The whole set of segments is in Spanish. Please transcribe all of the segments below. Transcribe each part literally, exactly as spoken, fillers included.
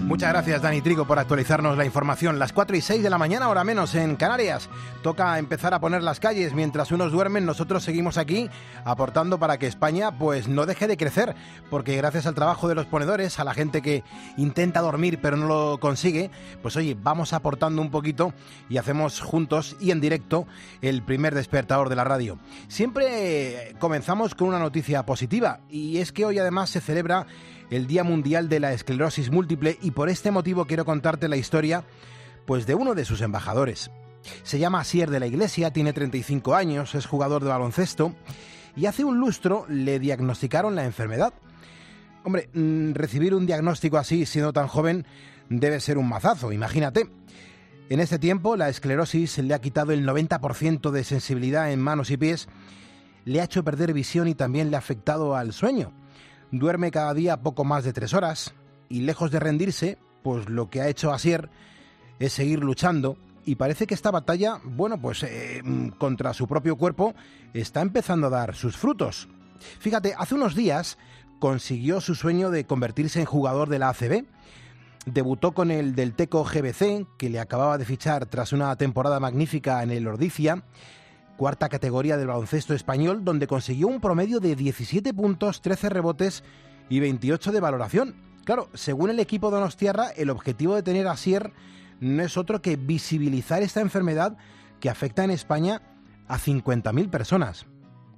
Muchas gracias, Dani Trigo, por actualizarnos la información. Las cuatro y seis de la mañana, hora menos en Canarias. Toca empezar a poner las calles. Mientras unos duermen, nosotros seguimos aquí aportando para que España pues no deje de crecer, porque gracias al trabajo de los ponedores, a la gente que intenta dormir pero no lo consigue, pues oye, vamos aportando un poquito y hacemos juntos y en directo el primer despertador de la radio. Siempre comenzamos con una noticia positiva, y es que hoy además se celebra el Día Mundial de la Esclerosis Múltiple, y por este motivo quiero contarte la historia pues de uno de sus embajadores. Se llama Asier de la Iglesia, tiene treinta y cinco años, es jugador de baloncesto y hace un lustro le diagnosticaron la enfermedad. Hombre, mmm, recibir un diagnóstico así siendo tan joven debe ser un mazazo, imagínate. En este tiempo la esclerosis le ha quitado el noventa por ciento de sensibilidad en manos y pies, le ha hecho perder visión y también le ha afectado al sueño. Duerme cada día poco más de tres horas y lejos de rendirse, pues lo que ha hecho Asier es seguir luchando, y parece que esta batalla, bueno, pues eh, contra su propio cuerpo está empezando a dar sus frutos. Fíjate, hace unos días consiguió su sueño de convertirse en jugador de la A C B. Debutó con el del Teco G B C, que le acababa de fichar tras una temporada magnífica en el Ordizia, cuarta categoría del baloncesto español, donde consiguió un promedio de diecisiete puntos, trece rebotes y veintiocho de valoración. Claro, según el equipo donostiarra, el objetivo de tener a Asier no es otro que visibilizar esta enfermedad que afecta en España a cincuenta mil personas.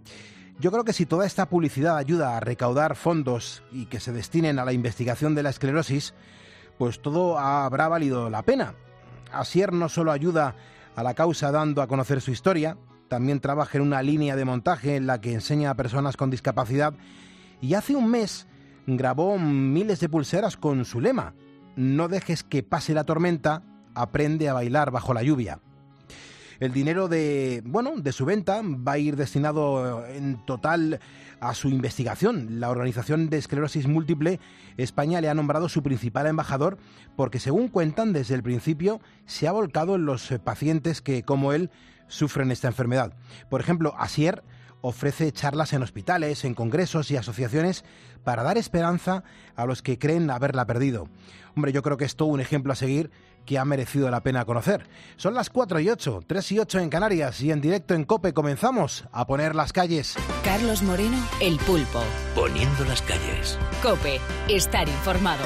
Yo creo que si toda esta publicidad ayuda a recaudar fondos y que se destinen a la investigación de la esclerosis, pues todo habrá valido la pena. Asier no solo ayuda a la causa dando a conocer su historia, también trabaja en una línea de montaje en la que enseña a personas con discapacidad, y hace un mes grabó miles de pulseras con su lema: no dejes que pase la tormenta, aprende a bailar bajo la lluvia. El dinero de, bueno, de su venta va a ir destinado en total a su investigación. La Organización de Esclerosis Múltiple España le ha nombrado su principal embajador porque, según cuentan, desde el principio se ha volcado en los pacientes que, como él, sufren esta enfermedad. Por ejemplo, Asier ofrece charlas en hospitales, en congresos y asociaciones para dar esperanza a los que creen haberla perdido. Hombre, yo creo que es todo un ejemplo a seguir que ha merecido la pena conocer. Son las cuatro y ocho, tres y ocho en Canarias, y en directo en COPE comenzamos a poner las calles. Carlos Moreno, El Pulpo. Poniendo las calles. COPE, estar informado.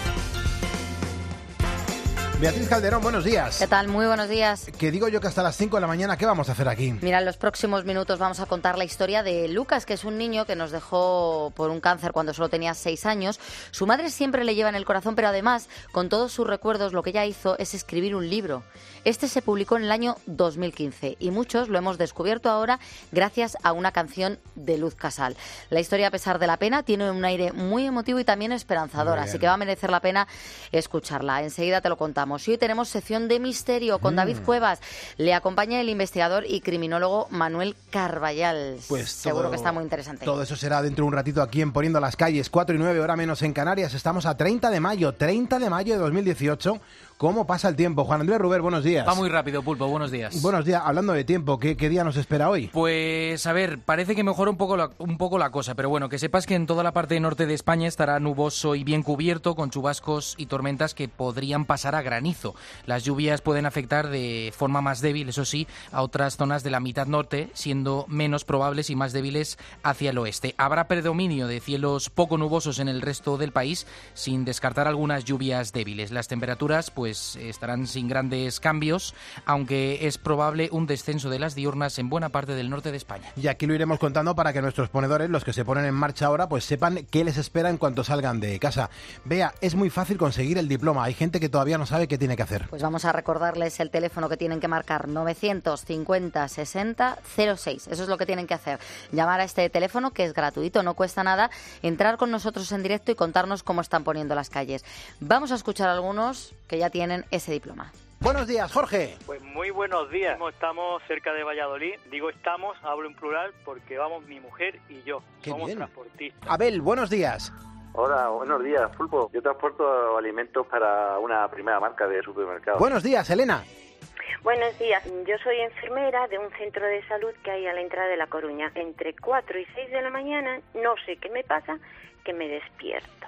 Beatriz Calderón, buenos días. ¿Qué tal? Muy buenos días. Que digo yo que hasta las cinco de la mañana, ¿qué vamos a hacer aquí? Mira, en los próximos minutos vamos a contar la historia de Lucas, que es un niño que nos dejó por un cáncer cuando solo tenía seis años. Su madre siempre le lleva en el corazón, pero además, con todos sus recuerdos, lo que ella hizo es escribir un libro. Este se publicó en el año dos mil quince y muchos lo hemos descubierto ahora gracias a una canción de Luz Casal. La historia, a pesar de la pena, tiene un aire muy emotivo y también esperanzador, así que va a merecer la pena escucharla. Enseguida te lo contamos. Y hoy tenemos sección de misterio con mm. David Cuevas. Le acompaña el investigador y criminólogo Manuel Carballal. Pues seguro todo, que está muy interesante. Todo eso será dentro de un ratito aquí en Poniendo las Calles, cuatro y nueve, hora menos en Canarias. Estamos a treinta de mayo, treinta de mayo de dos mil dieciocho. ¿Cómo pasa el tiempo? Juan Andrés Ruber, buenos días. Va muy rápido, Pulpo, buenos días. Buenos días. Hablando de tiempo, ¿qué, qué día nos espera hoy? Pues, a ver, parece que mejora un poco, la, un poco la cosa, pero bueno, que sepas que en toda la parte norte de España estará nuboso y bien cubierto, con chubascos y tormentas que podrían pasar a granizo. Las lluvias pueden afectar de forma más débil, eso sí, a otras zonas de la mitad norte, siendo menos probables y más débiles hacia el oeste. Habrá predominio de cielos poco nubosos en el resto del país, sin descartar algunas lluvias débiles. Las temperaturas, pues, estarán sin grandes cambios, aunque es probable un descenso de las diurnas en buena parte del norte de España. Y aquí lo iremos contando para que nuestros ponedores, los que se ponen en marcha ahora, pues sepan qué les espera en cuanto salgan de casa. Vea, es muy fácil conseguir el diploma. Hay gente que todavía no sabe qué tiene que hacer. Pues vamos a recordarles el teléfono que tienen que marcar: novecientos cincuenta sesenta cero seis. Eso es lo que tienen que hacer. Llamar a este teléfono, que es gratuito, no cuesta nada, entrar con nosotros en directo y contarnos cómo están poniendo las calles. Vamos a escuchar a algunos que ya tienen ese diploma. Buenos días, Jorge. Pues muy buenos días. Estamos cerca de Valladolid. Digo estamos, hablo en plural, porque vamos mi mujer y yo. Qué Somos bien. transportistas. Abel, buenos días. Hola, buenos días, Pulpo. Yo transporto alimentos para una primera marca de supermercado. Buenos días, Elena. Buenos días, yo soy enfermera de un centro de salud que hay a la entrada de La Coruña. Entre cuatro y seis de la mañana, no sé qué me pasa, que me despierto.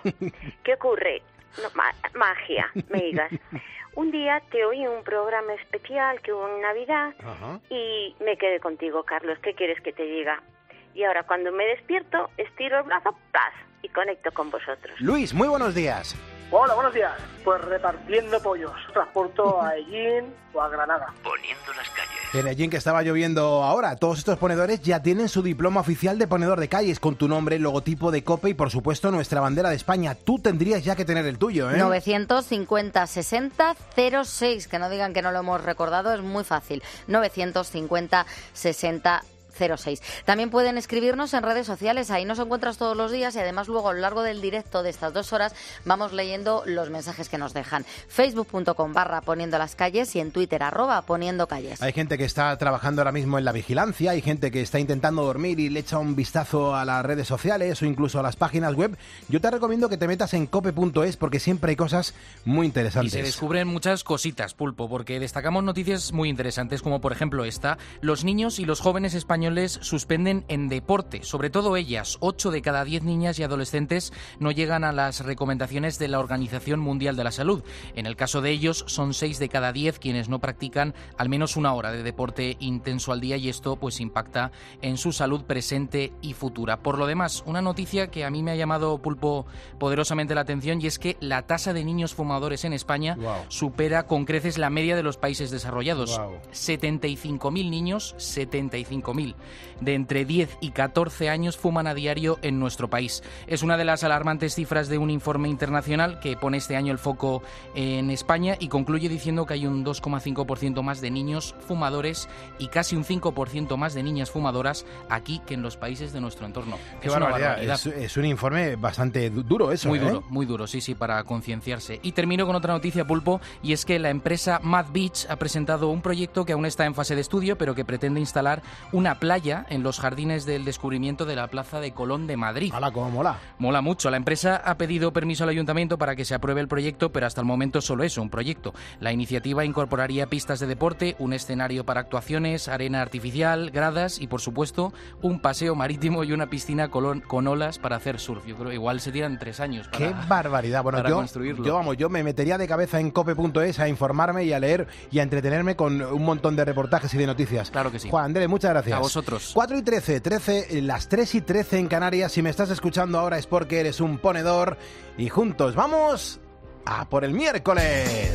¿Qué ocurre? No, ma- magia, me digas. Un día te oí en un programa especial que hubo en Navidad Ajá. y me quedé contigo, Carlos. ¿Qué quieres que te diga? Y ahora cuando me despierto, estiro el brazo, ¡plas! Y conecto con vosotros. Luis, muy buenos días. Hola, buenos días. Pues repartiendo pollos. Transporto a Ellín o a Granada. Poniendo las calles. En Ellín, que estaba lloviendo ahora, todos estos ponedores ya tienen su diploma oficial de ponedor de calles con tu nombre, logotipo de COPE y, por supuesto, nuestra bandera de España. Tú tendrías ya que tener el tuyo, ¿eh? novecientos cincuenta sesenta cero seis, que no digan que no lo hemos recordado, es muy fácil. novecientos cincuenta sesenta cero seis. También pueden escribirnos en redes sociales, ahí nos encuentras todos los días y además luego a lo largo del directo de estas dos horas vamos leyendo los mensajes que nos dejan. Facebook.com barra poniendo las calles y en Twitter arroba poniendo calles. Hay gente que está trabajando ahora mismo en la vigilancia, hay gente que está intentando dormir y le echa un vistazo a las redes sociales o incluso a las páginas web. Yo te recomiendo que te metas en cope punto es porque siempre hay cosas muy interesantes. Y se descubren muchas cositas, Pulpo, porque destacamos noticias muy interesantes como por ejemplo esta. Los niños y los jóvenes españoles suspenden en deporte, sobre todo ellas. ocho de cada diez niñas y adolescentes no llegan a las recomendaciones de la Organización Mundial de la Salud. En el caso de ellos, son seis de cada diez quienes no practican al menos una hora de deporte intenso al día y esto pues impacta en su salud presente y futura. Por lo demás, una noticia que a mí me ha llamado, Pulpo, poderosamente la atención y es que la tasa de niños fumadores en España wow. supera con creces la media de los países desarrollados. Wow. setenta y cinco mil niños, setenta y cinco mil de entre diez y catorce años fuman a diario en nuestro país. Es una de las alarmantes cifras de un informe internacional que pone este año el foco en España y concluye diciendo que hay un dos coma cinco por ciento más de niños fumadores y casi un cinco por ciento más de niñas fumadoras aquí que en los países de nuestro entorno. Qué es una barbaridad. barbaridad. Es, es un informe bastante du- duro eso, Muy ¿eh? duro, muy duro, sí, sí, para concienciarse. Y termino con otra noticia, Pulpo, y es que la empresa Mad Beach ha presentado un proyecto que aún está en fase de estudio, pero que pretende instalar una playa en los jardines del descubrimiento de la Plaza de Colón de Madrid. ¡Hala, cómo mola! Mola mucho. La empresa ha pedido permiso al ayuntamiento para que se apruebe el proyecto, pero hasta el momento solo es un proyecto. La iniciativa incorporaría pistas de deporte, un escenario para actuaciones, arena artificial, gradas y, por supuesto, un paseo marítimo y una piscina con, con olas para hacer surf. Yo creo que igual se tiran tres años para, ¡Qué barbaridad! Bueno, para yo, construirlo. yo, vamos, yo me metería de cabeza en cope punto es a informarme y a leer y a entretenerme con un montón de reportajes y de noticias. Claro que sí. Juan Andrés, muchas gracias. A vosotros. cuatro y trece, trece, las tres y trece en Canarias. Si me estás escuchando ahora es porque eres un ponedor y juntos vamos a por el miércoles.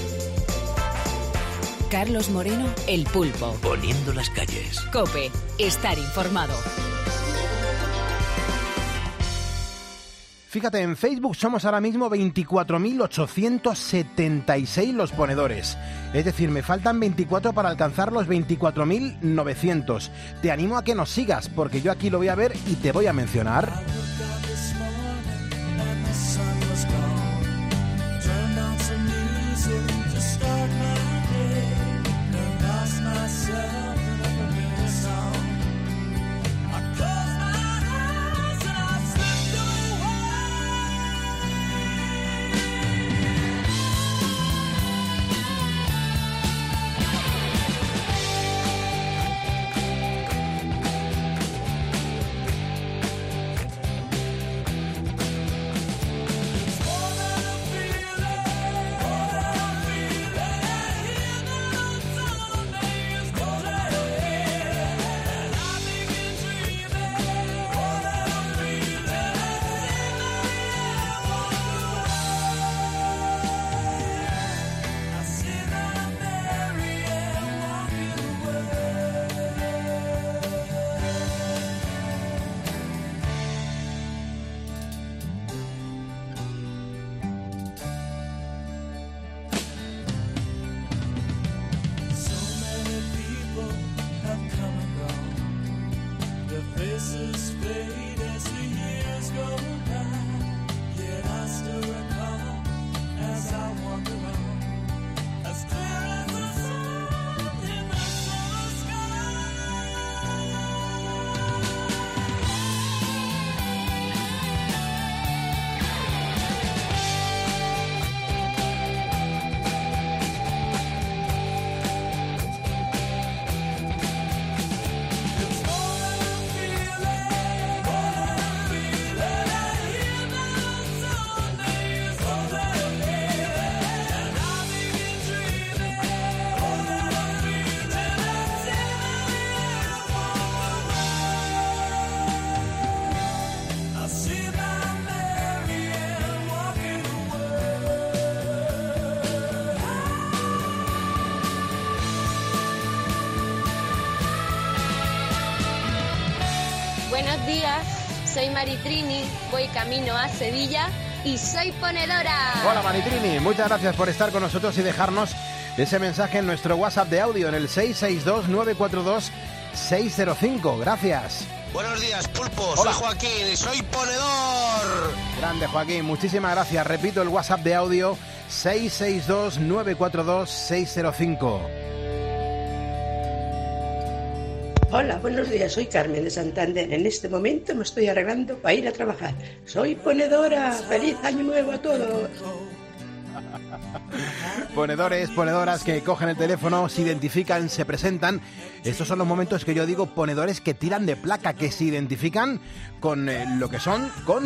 Carlos Moreno, El Pulpo. Poniendo las calles. COPE, estar informado. Fíjate, en Facebook somos ahora mismo veinticuatro mil ochocientos setenta y seis los ponedores. Es decir, me faltan veinticuatro para alcanzar los veinticuatro mil novecientos. Te animo a que nos sigas, porque yo aquí lo voy a ver y te voy a mencionar. Buenos días, soy Maritrini, voy camino a Sevilla y soy ponedora. Hola Maritrini, muchas gracias por estar con nosotros y dejarnos ese mensaje en nuestro WhatsApp de audio en el seis seis dos, nueve cuatro dos, seis cero cinco. Gracias. Buenos días, Pulpo. Hola. Soy Joaquín y soy ponedor. Grande Joaquín, muchísimas gracias. Repito el WhatsApp de audio seis seis dos, nueve cuatro dos, seis cero cinco. Hola, buenos días, soy Carmen de Santander. En este momento me estoy arreglando para ir a trabajar. Soy ponedora. ¡Feliz año nuevo a todos! Ponedores, ponedoras que cogen el teléfono, se identifican, se presentan. Estos son los momentos que yo digo ponedores que tiran de placa, que se identifican con eh, lo que son, con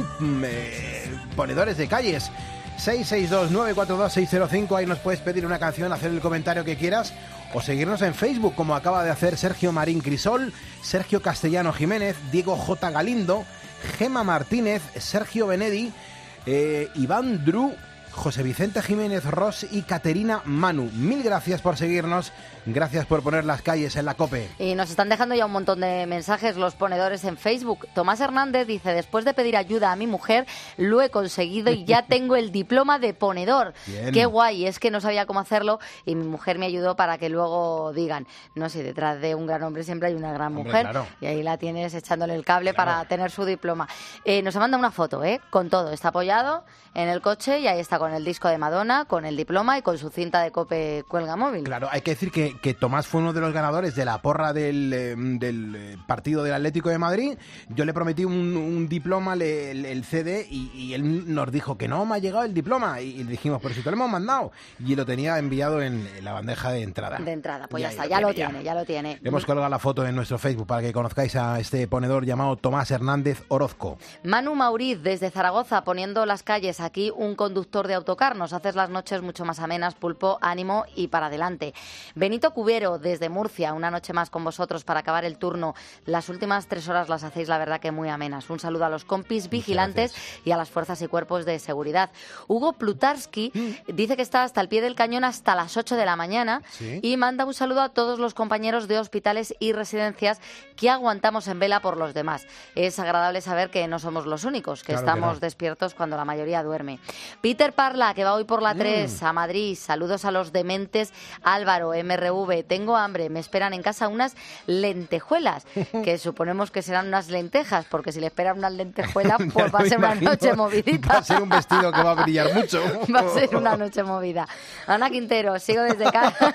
eh, ponedores de calles. seis seis dos, nueve cuatro dos, seis cero cinco, ahí nos puedes pedir una canción, hacer el comentario que quieras o seguirnos en Facebook, como acaba de hacer Sergio Marín Crisol, Sergio Castellano Jiménez, Diego J. Galindo, Gema Martínez, Sergio Benedi, eh, Iván Dru, José Vicente Jiménez Ross y Caterina Manu. Mil gracias por seguirnos, gracias por poner las calles en la COPE. Y nos están dejando ya un montón de mensajes los ponedores en Facebook. Tomás Hernández dice, después de pedir ayuda a mi mujer, lo he conseguido y ya tengo el diploma de ponedor. Bien. Qué guay, es que no sabía cómo hacerlo y mi mujer me ayudó para que luego digan, no sé, detrás de un gran hombre siempre hay una gran Hombre, mujer. claro. Y ahí la tienes echándole el cable Claro. para tener su diploma. Eh, nos ha mandado una foto, ¿eh? Con todo, está apoyado en el coche y ahí está con el disco de Madonna, con el diploma y con su cinta de COPE cuelga móvil. Claro, hay que decir que, que Tomás fue uno de los ganadores de la porra del, eh, del eh, partido del Atlético de Madrid. Yo le prometí un, un diploma, le- el, el C D, y, y él nos dijo que no me ha llegado el diploma. Y, y le dijimos, pero si te lo hemos mandado. Y lo tenía enviado en, en la bandeja de entrada. De entrada, pues Ya, ya, está, ya ya lo lo tiene, tiene, ya lo tiene. Hemos colgado la foto en nuestro Facebook para que conozcáis a este ponedor llamado Tomás Hernández Orozco. Manu Mauriz, desde Zaragoza, poniendo las calles aquí, un conductor de autocar. Nos haces las noches mucho más amenas, Pulpo, ánimo y para adelante. Benito Cubero, desde Murcia, una noche más con vosotros para acabar el turno. Las últimas tres horas las hacéis, la verdad, que muy amenas. Un saludo a los compis vigilantes y a las fuerzas y cuerpos de seguridad. Hugo Plutarski dice que está hasta el pie del cañón hasta las ocho de la mañana Sí. y manda un saludo a todos los compañeros de hospitales y residencias que aguantamos en vela por los demás. Es agradable saber que no somos los únicos, que Claro que estamos no. despiertos cuando la mayoría duerme. Peter Parla, que va hoy por la Mm. tres a Madrid. Saludos a los dementes. Álvaro, M R V, tengo hambre. Me esperan en casa unas lentejuelas, que suponemos que serán unas lentejas, porque si le esperan unas lentejuelas, pues va a Me ser una imagino. noche movidita. Va a ser un vestido que va a brillar mucho. Va a ser una noche movida. Ana Quintero, sigo desde casa.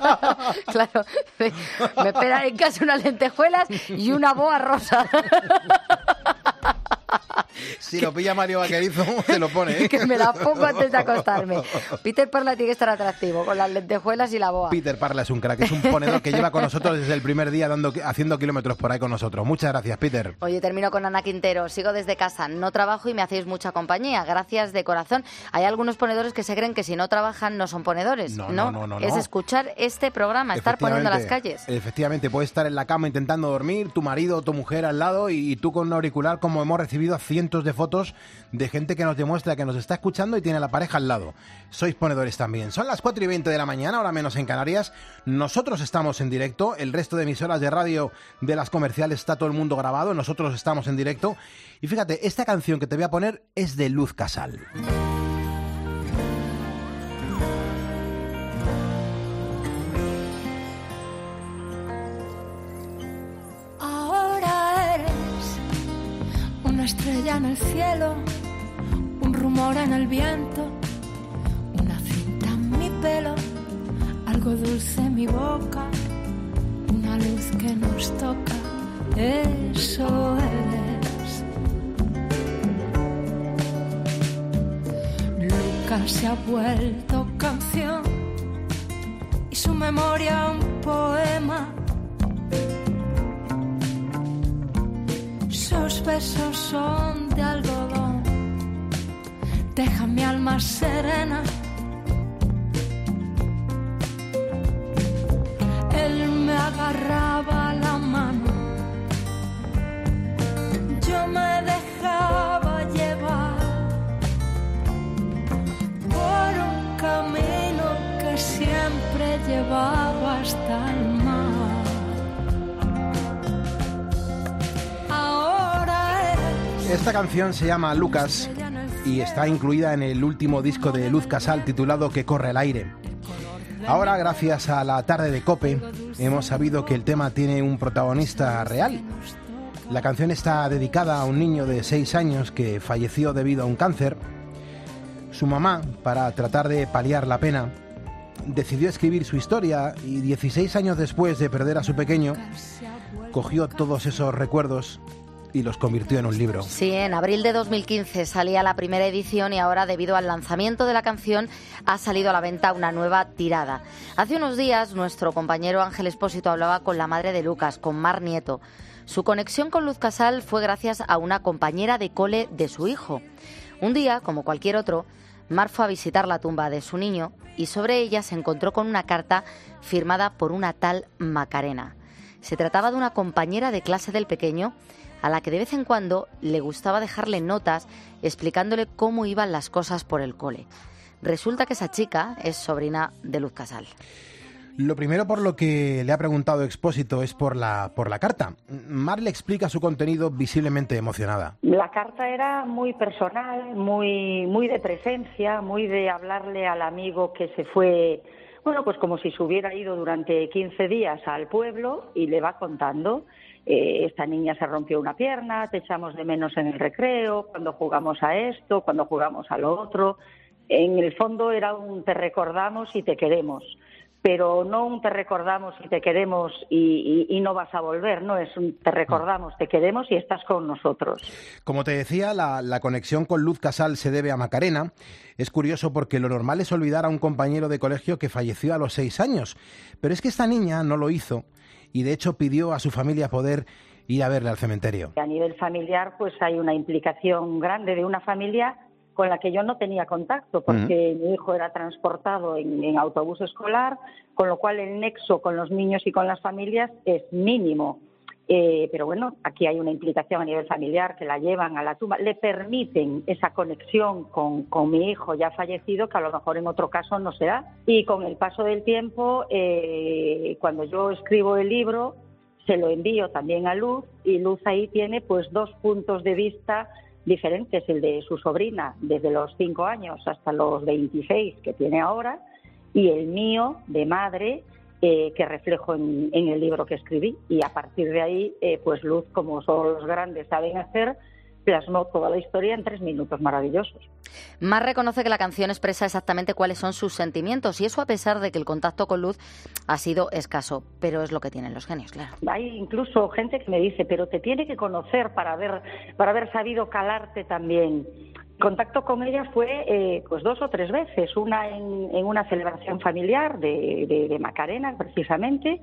Claro, me esperan en casa unas lentejuelas y una boa rosa. Si lo pilla Mario Vaquerizo, se lo pone, ¿eh? Que me la pongo antes de acostarme. Peter Parla tiene que estar atractivo, con las lentejuelas y la boa. Peter Parla es un crack, es un ponedor que lleva con nosotros desde el primer día dando, haciendo kilómetros por ahí con nosotros. Muchas gracias, Peter. Oye, termino con Ana Quintero. Sigo desde casa, no trabajo y me hacéis mucha compañía. Gracias de corazón. Hay algunos ponedores que se creen que si no trabajan no son ponedores. No, no, no, no, Es no. escuchar este programa, estar poniendo las Efectivamente, calles. Efectivamente, puedes estar en la cama intentando dormir, tu marido o tu mujer al lado y, y tú con un auricular, como hemos recibido cientos de fotos de gente que nos demuestra que nos está escuchando y tiene a la pareja al lado. Sois ponedores también. Son las cuatro y veinte de la mañana, ahora menos en Canarias. Nosotros estamos en directo, el resto de emisoras de radio de las comerciales está todo el mundo grabado, nosotros estamos en directo. Y fíjate, esta canción que te voy a poner es de Luz Casal. Ahora eres una estrella en el cielo, un rumor en el viento, una cinta en mi pelo, algo dulce en mi boca, una luz que nos toca. Eso eres. Lucas se ha vuelto canción y su memoria un poema. Sus besos son de algodón, deja mi alma serena. Él me agarraba la mano, yo me dejaba llevar por un camino que siempre llevaba hasta el mar. Ahora Esta canción se llama Lucas y está incluida en el último disco de Luz Casal titulado Que corre el aire. Ahora, gracias a la tarde de COPE, hemos sabido que el tema tiene un protagonista real. La canción está dedicada a un niño de seis años que falleció debido a un cáncer. Su mamá, para tratar de paliar la pena, decidió escribir su historia y dieciséis años después de perder a su pequeño, cogió todos esos recuerdos y los convirtió en un libro. Sí, en abril de dos mil quince salía la primera edición y ahora, debido al lanzamiento de la canción, ha salido a la venta una nueva tirada. Hace unos días, nuestro compañero Ángel Expósito hablaba con la madre de Lucas, con Mar Nieto. Su conexión con Luz Casal fue gracias a una compañera de cole de su hijo. Un día, como cualquier otro, Mar fue a visitar la tumba de su niño y sobre ella se encontró con una carta firmada por una tal Macarena. Se trataba de una compañera de clase del pequeño, a la que de vez en cuando le gustaba dejarle notas explicándole cómo iban las cosas por el cole. Resulta que esa chica es sobrina de Luz Casal. Lo primero por lo que le ha preguntado Expósito es por la, por la carta. Mar le explica su contenido visiblemente emocionada. La carta era muy personal, muy, muy de presencia, muy de hablarle al amigo que se fue, bueno, pues como si se hubiera ido durante quince días al pueblo, y le va contando. Eh, esta niña se rompió una pierna, te echamos de menos en el recreo, cuando jugamos a esto, cuando jugamos a lo otro. En el fondo era un te recordamos y te queremos, pero no un te recordamos y te queremos y, y, y no vas a volver, no, es un te recordamos, te queremos y estás con nosotros. Como te decía, la, la conexión con Luz Casal se debe a Macarena. Es curioso porque lo normal es olvidar a un compañero de colegio que falleció a los seis años, pero es que esta niña no lo hizo. Y de hecho pidió a su familia poder ir a verle al cementerio. A nivel familiar, pues hay una implicación grande de una familia con la que yo no tenía contacto, porque uh-huh. mi hijo era transportado en, en autobús escolar, con lo cual el nexo con los niños y con las familias es mínimo. Eh, pero bueno, aquí hay una implicación a nivel familiar, que la llevan a la tumba, le permiten esa conexión con, con mi hijo ya fallecido, que a lo mejor en otro caso no se da. Y con el paso del tiempo, eh, cuando yo escribo el libro, se lo envío también a Luz, y Luz ahí tiene pues dos puntos de vista diferentes, el de su sobrina desde los cinco años hasta los veintiséis que tiene ahora, y el mío de madre, Eh, que reflejo en, en el libro que escribí, y a partir de ahí, eh, pues Luz, como solo los grandes saben hacer, plasmó toda la historia en tres minutos maravillosos. Mar reconoce que la canción expresa exactamente cuáles son sus sentimientos, y eso a pesar de que el contacto con Luz ha sido escaso, pero es lo que tienen los genios, claro. Hay incluso gente que me dice, pero te tiene que conocer para haber, para haber sabido calarte también. Contacto con ella fue eh, pues dos o tres veces, una en, en una celebración familiar de, de, de Macarena, precisamente,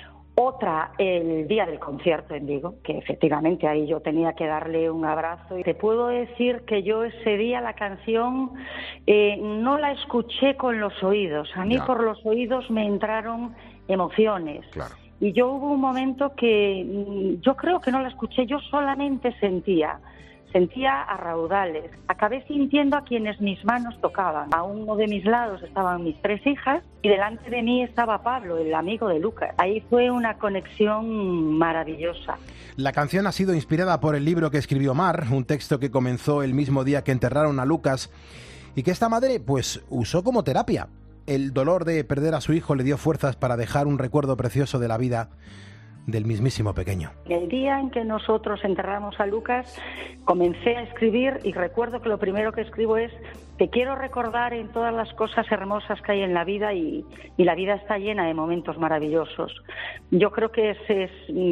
otra el día del concierto en Vigo, que efectivamente ahí yo tenía que darle un abrazo. Y te puedo decir que yo ese día la canción eh, no la escuché con los oídos, a mí ya. Por los oídos me entraron emociones. Claro. Y yo hubo un momento que yo creo que no la escuché, yo solamente sentía... Sentía a raudales. Acabé sintiendo a quienes mis manos tocaban. A uno de mis lados estaban mis tres hijas y delante de mí estaba Pablo, el amigo de Lucas. Ahí fue una conexión maravillosa. La canción ha sido inspirada por el libro que escribió Mar, un texto que comenzó el mismo día que enterraron a Lucas y que esta madre pues usó como terapia. El dolor de perder a su hijo le dio fuerzas para dejar un recuerdo precioso de la vida del mismísimo pequeño. El día en que nosotros enterramos a Lucas, comencé a escribir y recuerdo que lo primero que escribo es: te quiero recordar en todas las cosas hermosas que hay en la vida, y, y la vida está llena de momentos maravillosos. Yo creo que es, es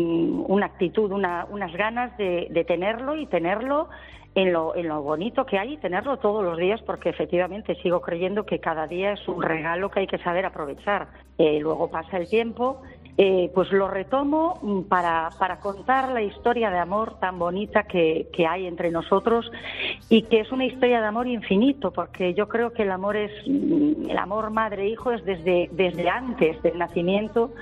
una actitud, una, unas ganas de, de tenerlo y tenerlo en lo, en lo bonito que hay, y tenerlo todos los días, porque efectivamente sigo creyendo que cada día es un regalo que hay que saber aprovechar. Eh, luego pasa el tiempo. Eh, pues lo retomo para, para contar la historia de amor tan bonita que, que hay entre nosotros, y que es una historia de amor infinito, porque yo creo que el amor es el amor madre-hijo es desde, desde antes del nacimiento,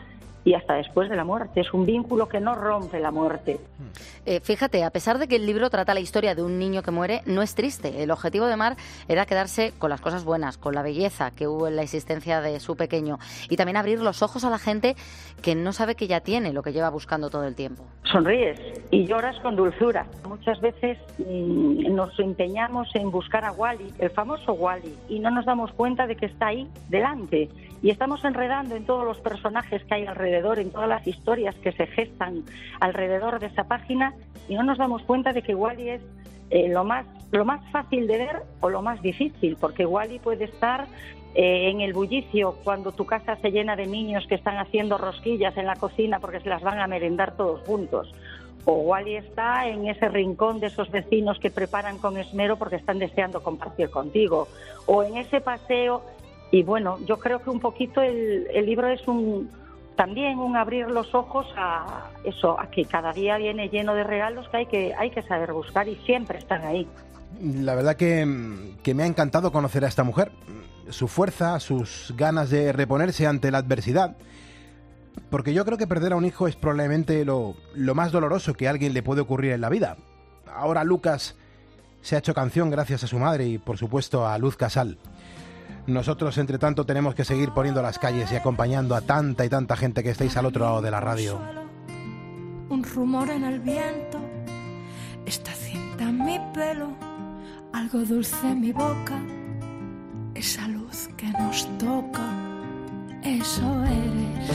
y hasta después de la muerte. Es un vínculo que no rompe la muerte. Eh, fíjate, a pesar de que el libro trata la historia de un niño que muere, no es triste. El objetivo de Mar era quedarse con las cosas buenas, con la belleza que hubo en la existencia de su pequeño, y también abrir los ojos a la gente que no sabe que ya tiene lo que lleva buscando todo el tiempo. Sonríes y lloras con dulzura. Muchas veces mmm, nos empeñamos en buscar a Wally, el famoso Wally, y no nos damos cuenta de que está ahí, delante. Y estamos enredando en todos los personajes que hay alrededor, en todas las historias que se gestan alrededor de esa página, y no nos damos cuenta de que Wally es eh, lo más lo más fácil de ver o lo más difícil, porque Wally puede estar eh, en el bullicio cuando tu casa se llena de niños que están haciendo rosquillas en la cocina porque se las van a merendar todos juntos. O Wally está en ese rincón de esos vecinos que preparan con esmero porque están deseando compartir contigo. O en ese paseo. Y bueno, yo creo que un poquito el, el libro es un también un abrir los ojos a eso, a que cada día viene lleno de regalos que hay que hay que saber buscar y siempre están ahí. La verdad que, que me ha encantado conocer a esta mujer, su fuerza, sus ganas de reponerse ante la adversidad, porque yo creo que perder a un hijo es probablemente lo, lo más doloroso que a alguien le puede ocurrir en la vida. Ahora Lucas se ha hecho canción gracias a su madre y por supuesto a Luz Casal. Nosotros, entre tanto, tenemos que seguir poniendo las calles y acompañando a tanta y tanta gente que estáis al otro lado de la radio. Un rumor en el viento, esta cinta en mi pelo, algo dulce en mi boca, esa luz que nos toca, eso eres.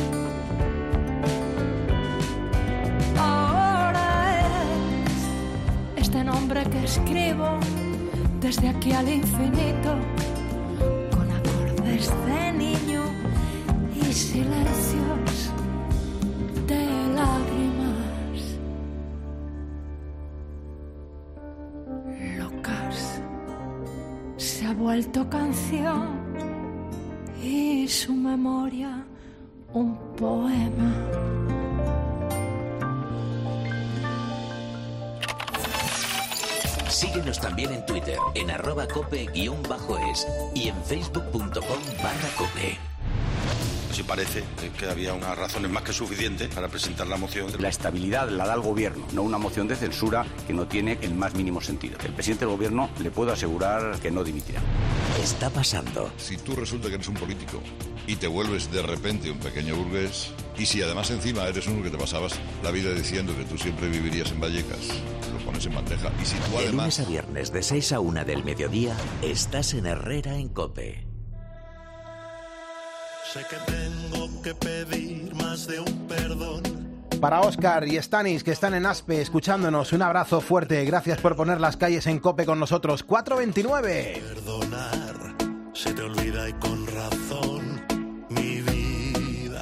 Ahora eres este nombre que escribo desde aquí al infinito, de niño y silencios de lágrimas. Lucas se ha vuelto canción y su memoria un poema. Síguenos también en Twitter, en arroba cope guión bajo es y en facebook punto com barra cope. Si parece que había unas razones más que suficientes para presentar la moción. La estabilidad la da el gobierno, no una moción de censura que no tiene el más mínimo sentido. El presidente del gobierno le puedo asegurar que no dimitirá. Está pasando. Si tú resulta que eres un político y te vuelves de repente un pequeño burgués, y si además encima eres uno que te pasabas la vida diciendo que tú siempre vivirías en Vallecas, lo pones en bandeja. Y si tú de además... lunes a viernes de seis a una del mediodía, estás en Herrera en Cope. Sé que tengo que pedir más de un perdón. Para Óscar y Stanis, que están en Aspe escuchándonos, un abrazo fuerte. Gracias por poner las calles en Cope con nosotros. cuatro veintinueve. Perdonar, se te olvida y con razón, mi vida.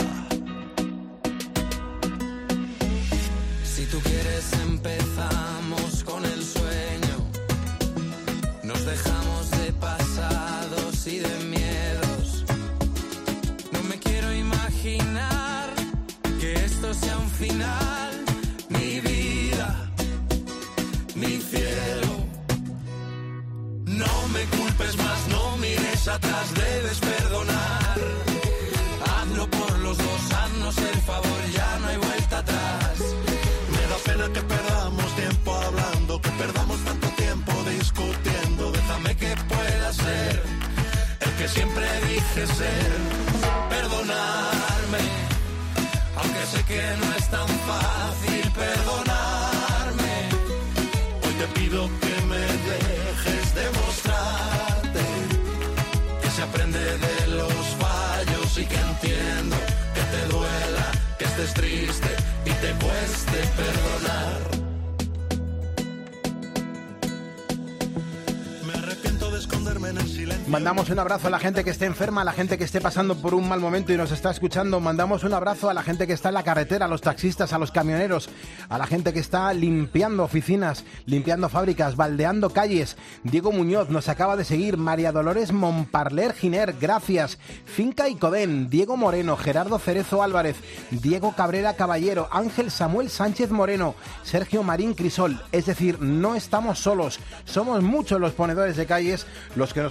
Si tú quieres empezamos con el sueño. Nos dejamos de pasados y de miedos. No me quiero imaginar que esto sea un final. Mi vida, mi cielo. No me culpes más, no mires atrás, debes perdonar. Hazlo por los dos, haznos el favor, ya no hay vuelta atrás. Me da pena que perdamos tiempo hablando, que perdamos tanto tiempo discutiendo. Déjame que pueda ser el que siempre dije ser. Perdonarme, aunque sé que no es tan fácil perdonarme. Hoy te pido que me dejes demostrarte que se aprende de los fallos y que entiendo que te duela, que estés triste y te cueste perdonar. Me arrepiento de esconderme en el silencio. Mandamos un abrazo a la gente que esté enferma, a la gente que esté pasando por un mal momento y nos está escuchando. Mandamos un abrazo a la gente que está en la carretera, a los taxistas, a los camioneros, a la gente que está limpiando oficinas, limpiando fábricas, baldeando calles. Diego Muñoz nos acaba de seguir, María Dolores Montparler Giner, gracias. Finca y Codén, Diego Moreno, Gerardo Cerezo Álvarez, Diego Cabrera Caballero, Ángel Samuel Sánchez Moreno, Sergio Marín Crisol. Es decir, no estamos solos, somos muchos los ponedores de calles los que nos juntamos en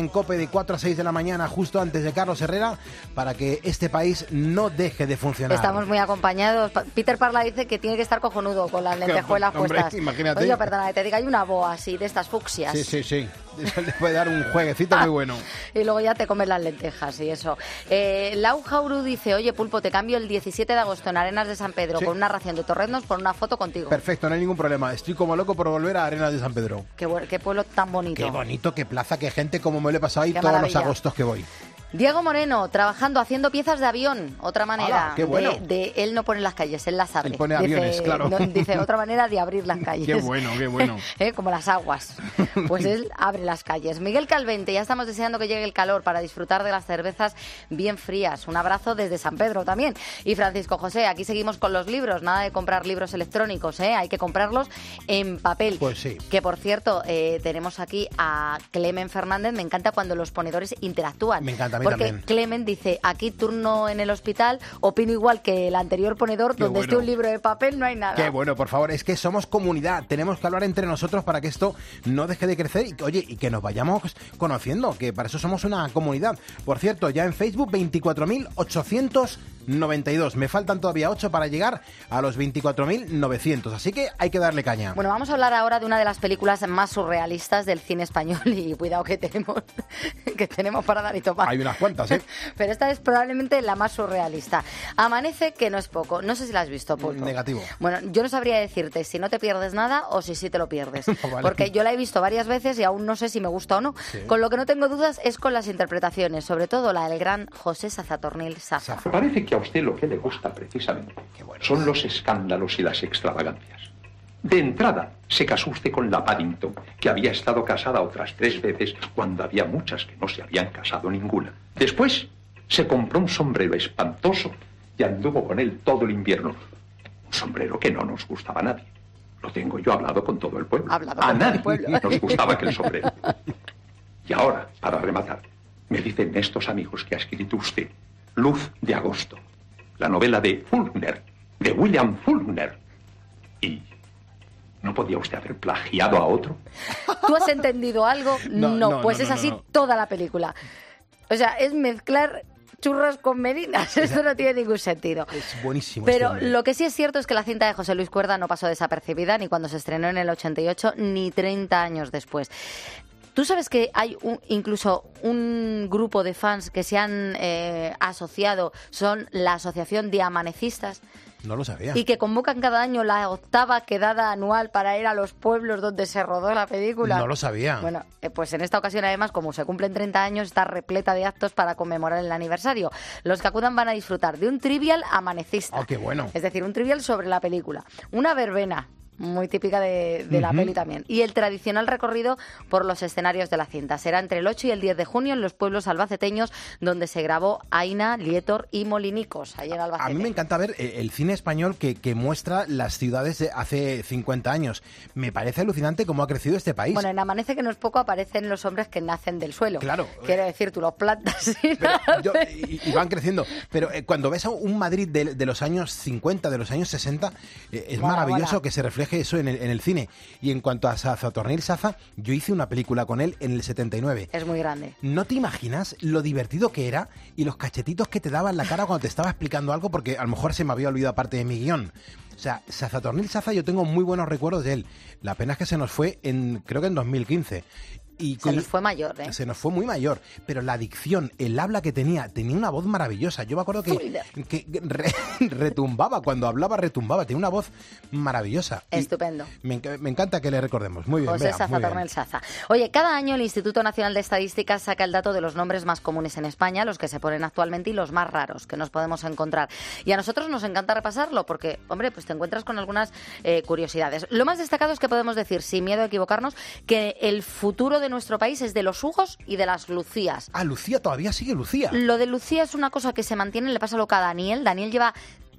en COPE de cuatro a seis de la mañana, justo antes de Carlos Herrera, para que este país no deje de funcionar. Estamos muy acompañados. Peter Parla dice que tiene que estar cojonudo con las lentejuelas Hombre, puestas. imagínate. Oye, perdona, que te diga, hay una boa así, de estas fucsias. Sí, sí, sí. Eso le puede dar un jueguecito muy bueno. Y luego ya te comes las lentejas y eso. Eh, Lau Jauru dice, oye, Pulpo, te cambio el diecisiete de agosto en Arenas de San Pedro, sí, con una ración de torreznos por una foto contigo. Perfecto, no hay ningún problema. Estoy como loco por volver a Arenas de San Pedro. Qué, bueno, qué pueblo tan bonito. Qué bonito, qué plaza, qué gente, como me lo he pasado ahí qué todos maravilla. los agostos que voy. Diego Moreno, trabajando, haciendo piezas de avión. Otra manera. ¡Hala, qué bueno! de, de él no pone las calles, él las abre. Él pone dice, aviones, claro. No, dice, otra manera de abrir las calles. ¡Qué bueno, qué bueno! ¿Eh? Como las aguas. Pues él abre las calles. Miguel Calvente, ya estamos deseando que llegue el calor para disfrutar de las cervezas bien frías. Un abrazo desde San Pedro también. Y Francisco José, aquí seguimos con los libros. Nada de comprar libros electrónicos, ¿eh? Hay que comprarlos en papel. Pues sí. Que, por cierto, eh, tenemos aquí a Clemen Fernández. Me encanta cuando los ponedores interactúan. Me encanta, a mí porque también. Clemen dice, aquí turno en el hospital, opino igual que el anterior ponedor, Qué donde bueno. esté un libro de papel no hay nada. Qué bueno, por favor, es que somos comunidad, tenemos que hablar entre nosotros para que esto no deje de crecer y, oye, y que nos vayamos conociendo, que para eso somos una comunidad. Por cierto, ya en Facebook veinticuatro mil ochocientos noventa y dos, me faltan todavía ocho para llegar a los veinticuatro mil novecientos, así que hay que darle caña. Bueno, vamos a hablar ahora de una de las películas más surrealistas del cine español y cuidado que tenemos que tenemos para dar y tomar. Hay unas cuantas, ¿eh? Pero esta es probablemente la más surrealista. Amanece, que no es poco. No sé si la has visto, Pulpo. Negativo. Bueno, yo no sabría decirte si no te pierdes nada o si sí te lo pierdes. Vale. Porque yo la he visto varias veces y aún no sé si me gusta o no. Sí. Con lo que no tengo dudas es con las interpretaciones, sobre todo la del gran José Sazatornil Saza. Parece que a usted lo que le gusta precisamente bueno. son los escándalos y las extravagancias. De entrada, se casó usted con la Paddington, que había estado casada otras tres veces cuando había muchas que no se habían casado ninguna. Después, se compró un sombrero espantoso y anduvo con él todo el invierno. Un sombrero que no nos gustaba a nadie. Lo tengo yo hablado con todo el pueblo. Hablado a con todo nadie el pueblo. nos gustaba aquel sombrero. Y ahora, para rematar, me dicen estos amigos que ha escrito usted Luz de Agosto, la novela de Faulkner, de William Faulkner. Y ¿no podía usted haber plagiado a otro? ¿Tú has entendido algo? No, No, no, pues no, es no, así no. toda la película. O sea, es mezclar churros con merinas. Esto no tiene ningún sentido. Es buenísimo. Pero este hombre. lo que sí es cierto es que la cinta de José Luis Cuerda no pasó desapercibida ni cuando se estrenó en el ochenta y ocho ni treinta años después. ¿Tú sabes que hay un, incluso un grupo de fans que se han eh, asociado, son la Asociación de Amanecistas, No lo sabía. y que convocan cada año la octava quedada anual para ir a los pueblos donde se rodó la película? No lo sabía. Bueno, eh, pues en esta ocasión, además, como se cumplen treinta años, está repleta de actos para conmemorar el aniversario. Los que acudan van a disfrutar de un trivial amanecista. Oh, qué bueno. Es decir, un trivial sobre la película. Una verbena, muy típica de, de la Ujú. peli también. Y el tradicional recorrido por los escenarios de la cinta. Será entre el ocho y el diez de junio en los pueblos albaceteños donde se grabó Aina, Lietor y Molinicos, ahí en Albacete. A mí me encanta ver eh, el cine español que, que muestra las ciudades de hace cincuenta años. Me parece alucinante cómo ha crecido este país. Bueno, en Amanece, que no es poco, aparecen los hombres que nacen del suelo. Claro. Quiero decir, tú los plantas y Pero nacen. yo- y, y van creciendo. Pero eh, cuando ves a un Madrid de, de los años cincuenta, de los años sesenta, eh, es Mola, maravilloso mola. que se refleje eso en el, en el cine. Y en cuanto a Sazatornil Saza, yo hice una película con él en el setenta y nueve. Es muy grande. ¿No te imaginas lo divertido que era y los cachetitos que te daba en la cara cuando te estaba explicando algo? Porque a lo mejor se me había olvidado parte de mi guión. O sea, Sazatornil Saza, yo tengo muy buenos recuerdos de él. La pena es que se nos fue en, creo que en dos mil quince. Y Se con- nos fue mayor, ¿eh? se nos fue muy mayor, pero la dicción, el habla que tenía, tenía una voz maravillosa. Yo me acuerdo que, que re- retumbaba, cuando hablaba retumbaba, tenía una voz maravillosa. Y Estupendo. me, enc- me encanta que le recordemos. Muy bien, José Bea, muy bien. Sazatornil Saza. Oye, cada año el Instituto Nacional de Estadística saca el dato de los nombres más comunes en España, los que se ponen actualmente y los más raros que nos podemos encontrar. Y a nosotros nos encanta repasarlo porque, hombre, pues te encuentras con algunas eh, curiosidades. Lo más destacado es que podemos decir, sin miedo a equivocarnos, que el futuro de nuestro país es de los Hugos y de las Lucías. Ah, Lucía, todavía sigue Lucía. Lo de Lucía es una cosa que se mantiene, le pasa loca a Daniel. Daniel lleva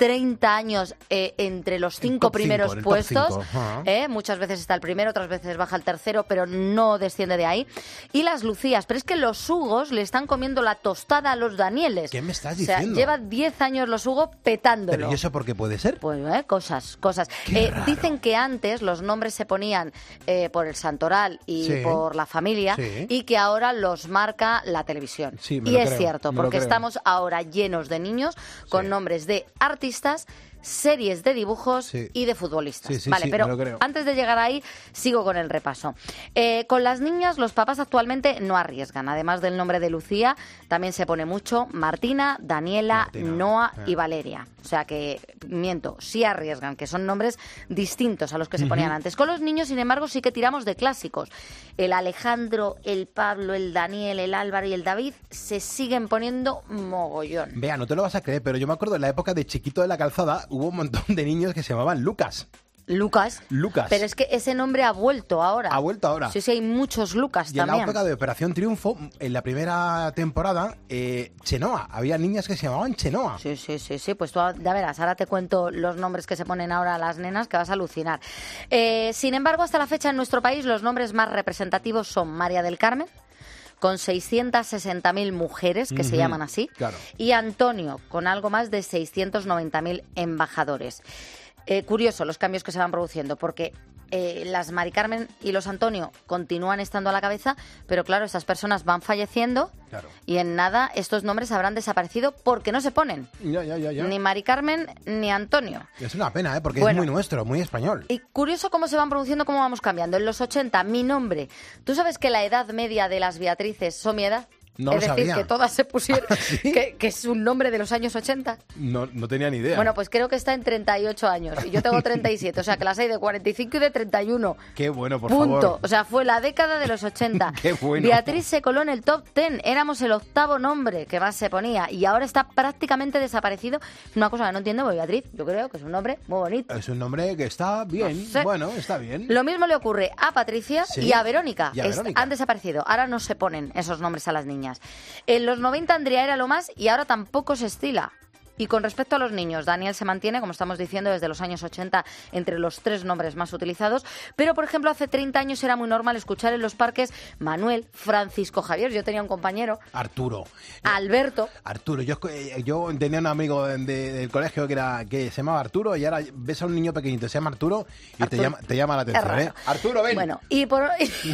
treinta años eh, entre los cinco primeros cinco, puestos. Uh-huh. Eh, muchas veces está el primero, otras veces baja el tercero, pero no desciende de ahí. Y las Lucías, pero es que los Hugos le están comiendo la tostada a los Danieles. ¿Qué me estás O sea, diciendo? lleva diez años los Hugo petándolo. ¿Pero y eso por qué puede ser? Pues eh, cosas, cosas. Eh, dicen que antes los nombres se ponían eh, por el santoral y Sí. por la familia Sí. y que ahora los marca la televisión. Sí, me y lo es creo, cierto, me lo porque creo. estamos ahora llenos de niños con nombres de artistas, series de dibujos Sí. y de futbolistas. Sí, sí, vale, sí, pero me lo creo. antes de llegar ahí, sigo con el repaso. Eh, con las niñas, los papás actualmente no arriesgan. Además del nombre de Lucía, también se pone mucho Martina, Daniela, Martina, Noa eh. y Valeria. O sea que, miento, sí arriesgan, que son nombres distintos a los que se ponían Ujú. antes. Con los niños, sin embargo, sí que tiramos de clásicos. El Alejandro, el Pablo, el Daniel, el Álvaro y el David se siguen poniendo mogollón. Vea, no te lo vas a creer, pero yo me acuerdo en la época de Chiquito de la Calzada hubo un montón de niños que se llamaban Lucas. Lucas. Lucas. Pero es que ese nombre ha vuelto ahora. Ha vuelto ahora. Sí, sí, hay muchos Lucas Y en la también. época de Operación Triunfo, en la primera temporada, eh, Chenoa. Había niñas que se llamaban Chenoa. Sí, sí, sí, sí. Pues tú ya verás, ahora te cuento los nombres que se ponen ahora a las nenas, que vas a alucinar. Eh, sin embargo, hasta la fecha en nuestro país los nombres más representativos son María del Carmen, con seiscientas sesenta mil mujeres que se Ujú, llaman así, claro. y Antonio, con algo más de seiscientos noventa mil embajadores. Eh, curioso los cambios que se van produciendo, porque eh, las Mari Carmen y los Antonio continúan estando a la cabeza, pero claro, esas personas van falleciendo Claro. y en nada estos nombres habrán desaparecido porque no se ponen. Ya, ya, ya, ya. Ni Mari Carmen ni Antonio. Es una pena, ¿eh? Porque Bueno. es muy nuestro, muy español. Y curioso cómo se van produciendo, cómo vamos cambiando. En los ochenta, mi nombre. ¿Tú sabes que la edad media de las Beatrices son mi edad? No es lo decir, sabía. que todas se pusieron, que, que es un nombre de los años ochenta. No, no tenía ni idea. Bueno, pues creo que está en treinta y ocho años y yo tengo treinta y siete, o sea que las hay de cuarenta y cinco y de treinta y uno. Qué bueno, por Punto. favor. O sea, fue la década de los ochenta. Qué bueno. Beatriz se coló en el top diez. Éramos el octavo nombre que más se ponía y ahora está prácticamente desaparecido. Es una cosa que no entiendo, porque Beatriz, yo creo que es un nombre muy bonito. Es un nombre que está bien. No sé. Bueno, está bien. Lo mismo le ocurre a Patricia Sí. y a Verónica. Y a Es- Verónica. han desaparecido. Ahora no se ponen esos nombres a las niñas. En los noventa Andrea era lo más y ahora tampoco se estila. Y con respecto a los niños, Daniel se mantiene, como estamos diciendo, desde los años ochenta entre los tres nombres más utilizados. Pero, por ejemplo, hace treinta años era muy normal escuchar en los parques Manuel, Francisco Javier. Yo tenía un compañero, Arturo. Alberto. Arturo, yo, eh, yo tenía un amigo de- de- del colegio que era que se llamaba Arturo y ahora ves a un niño pequeñito, se llama Arturo y te Arturo. llama, te llama la atención, raro. ¿eh? Arturo, ven. Bueno, y por...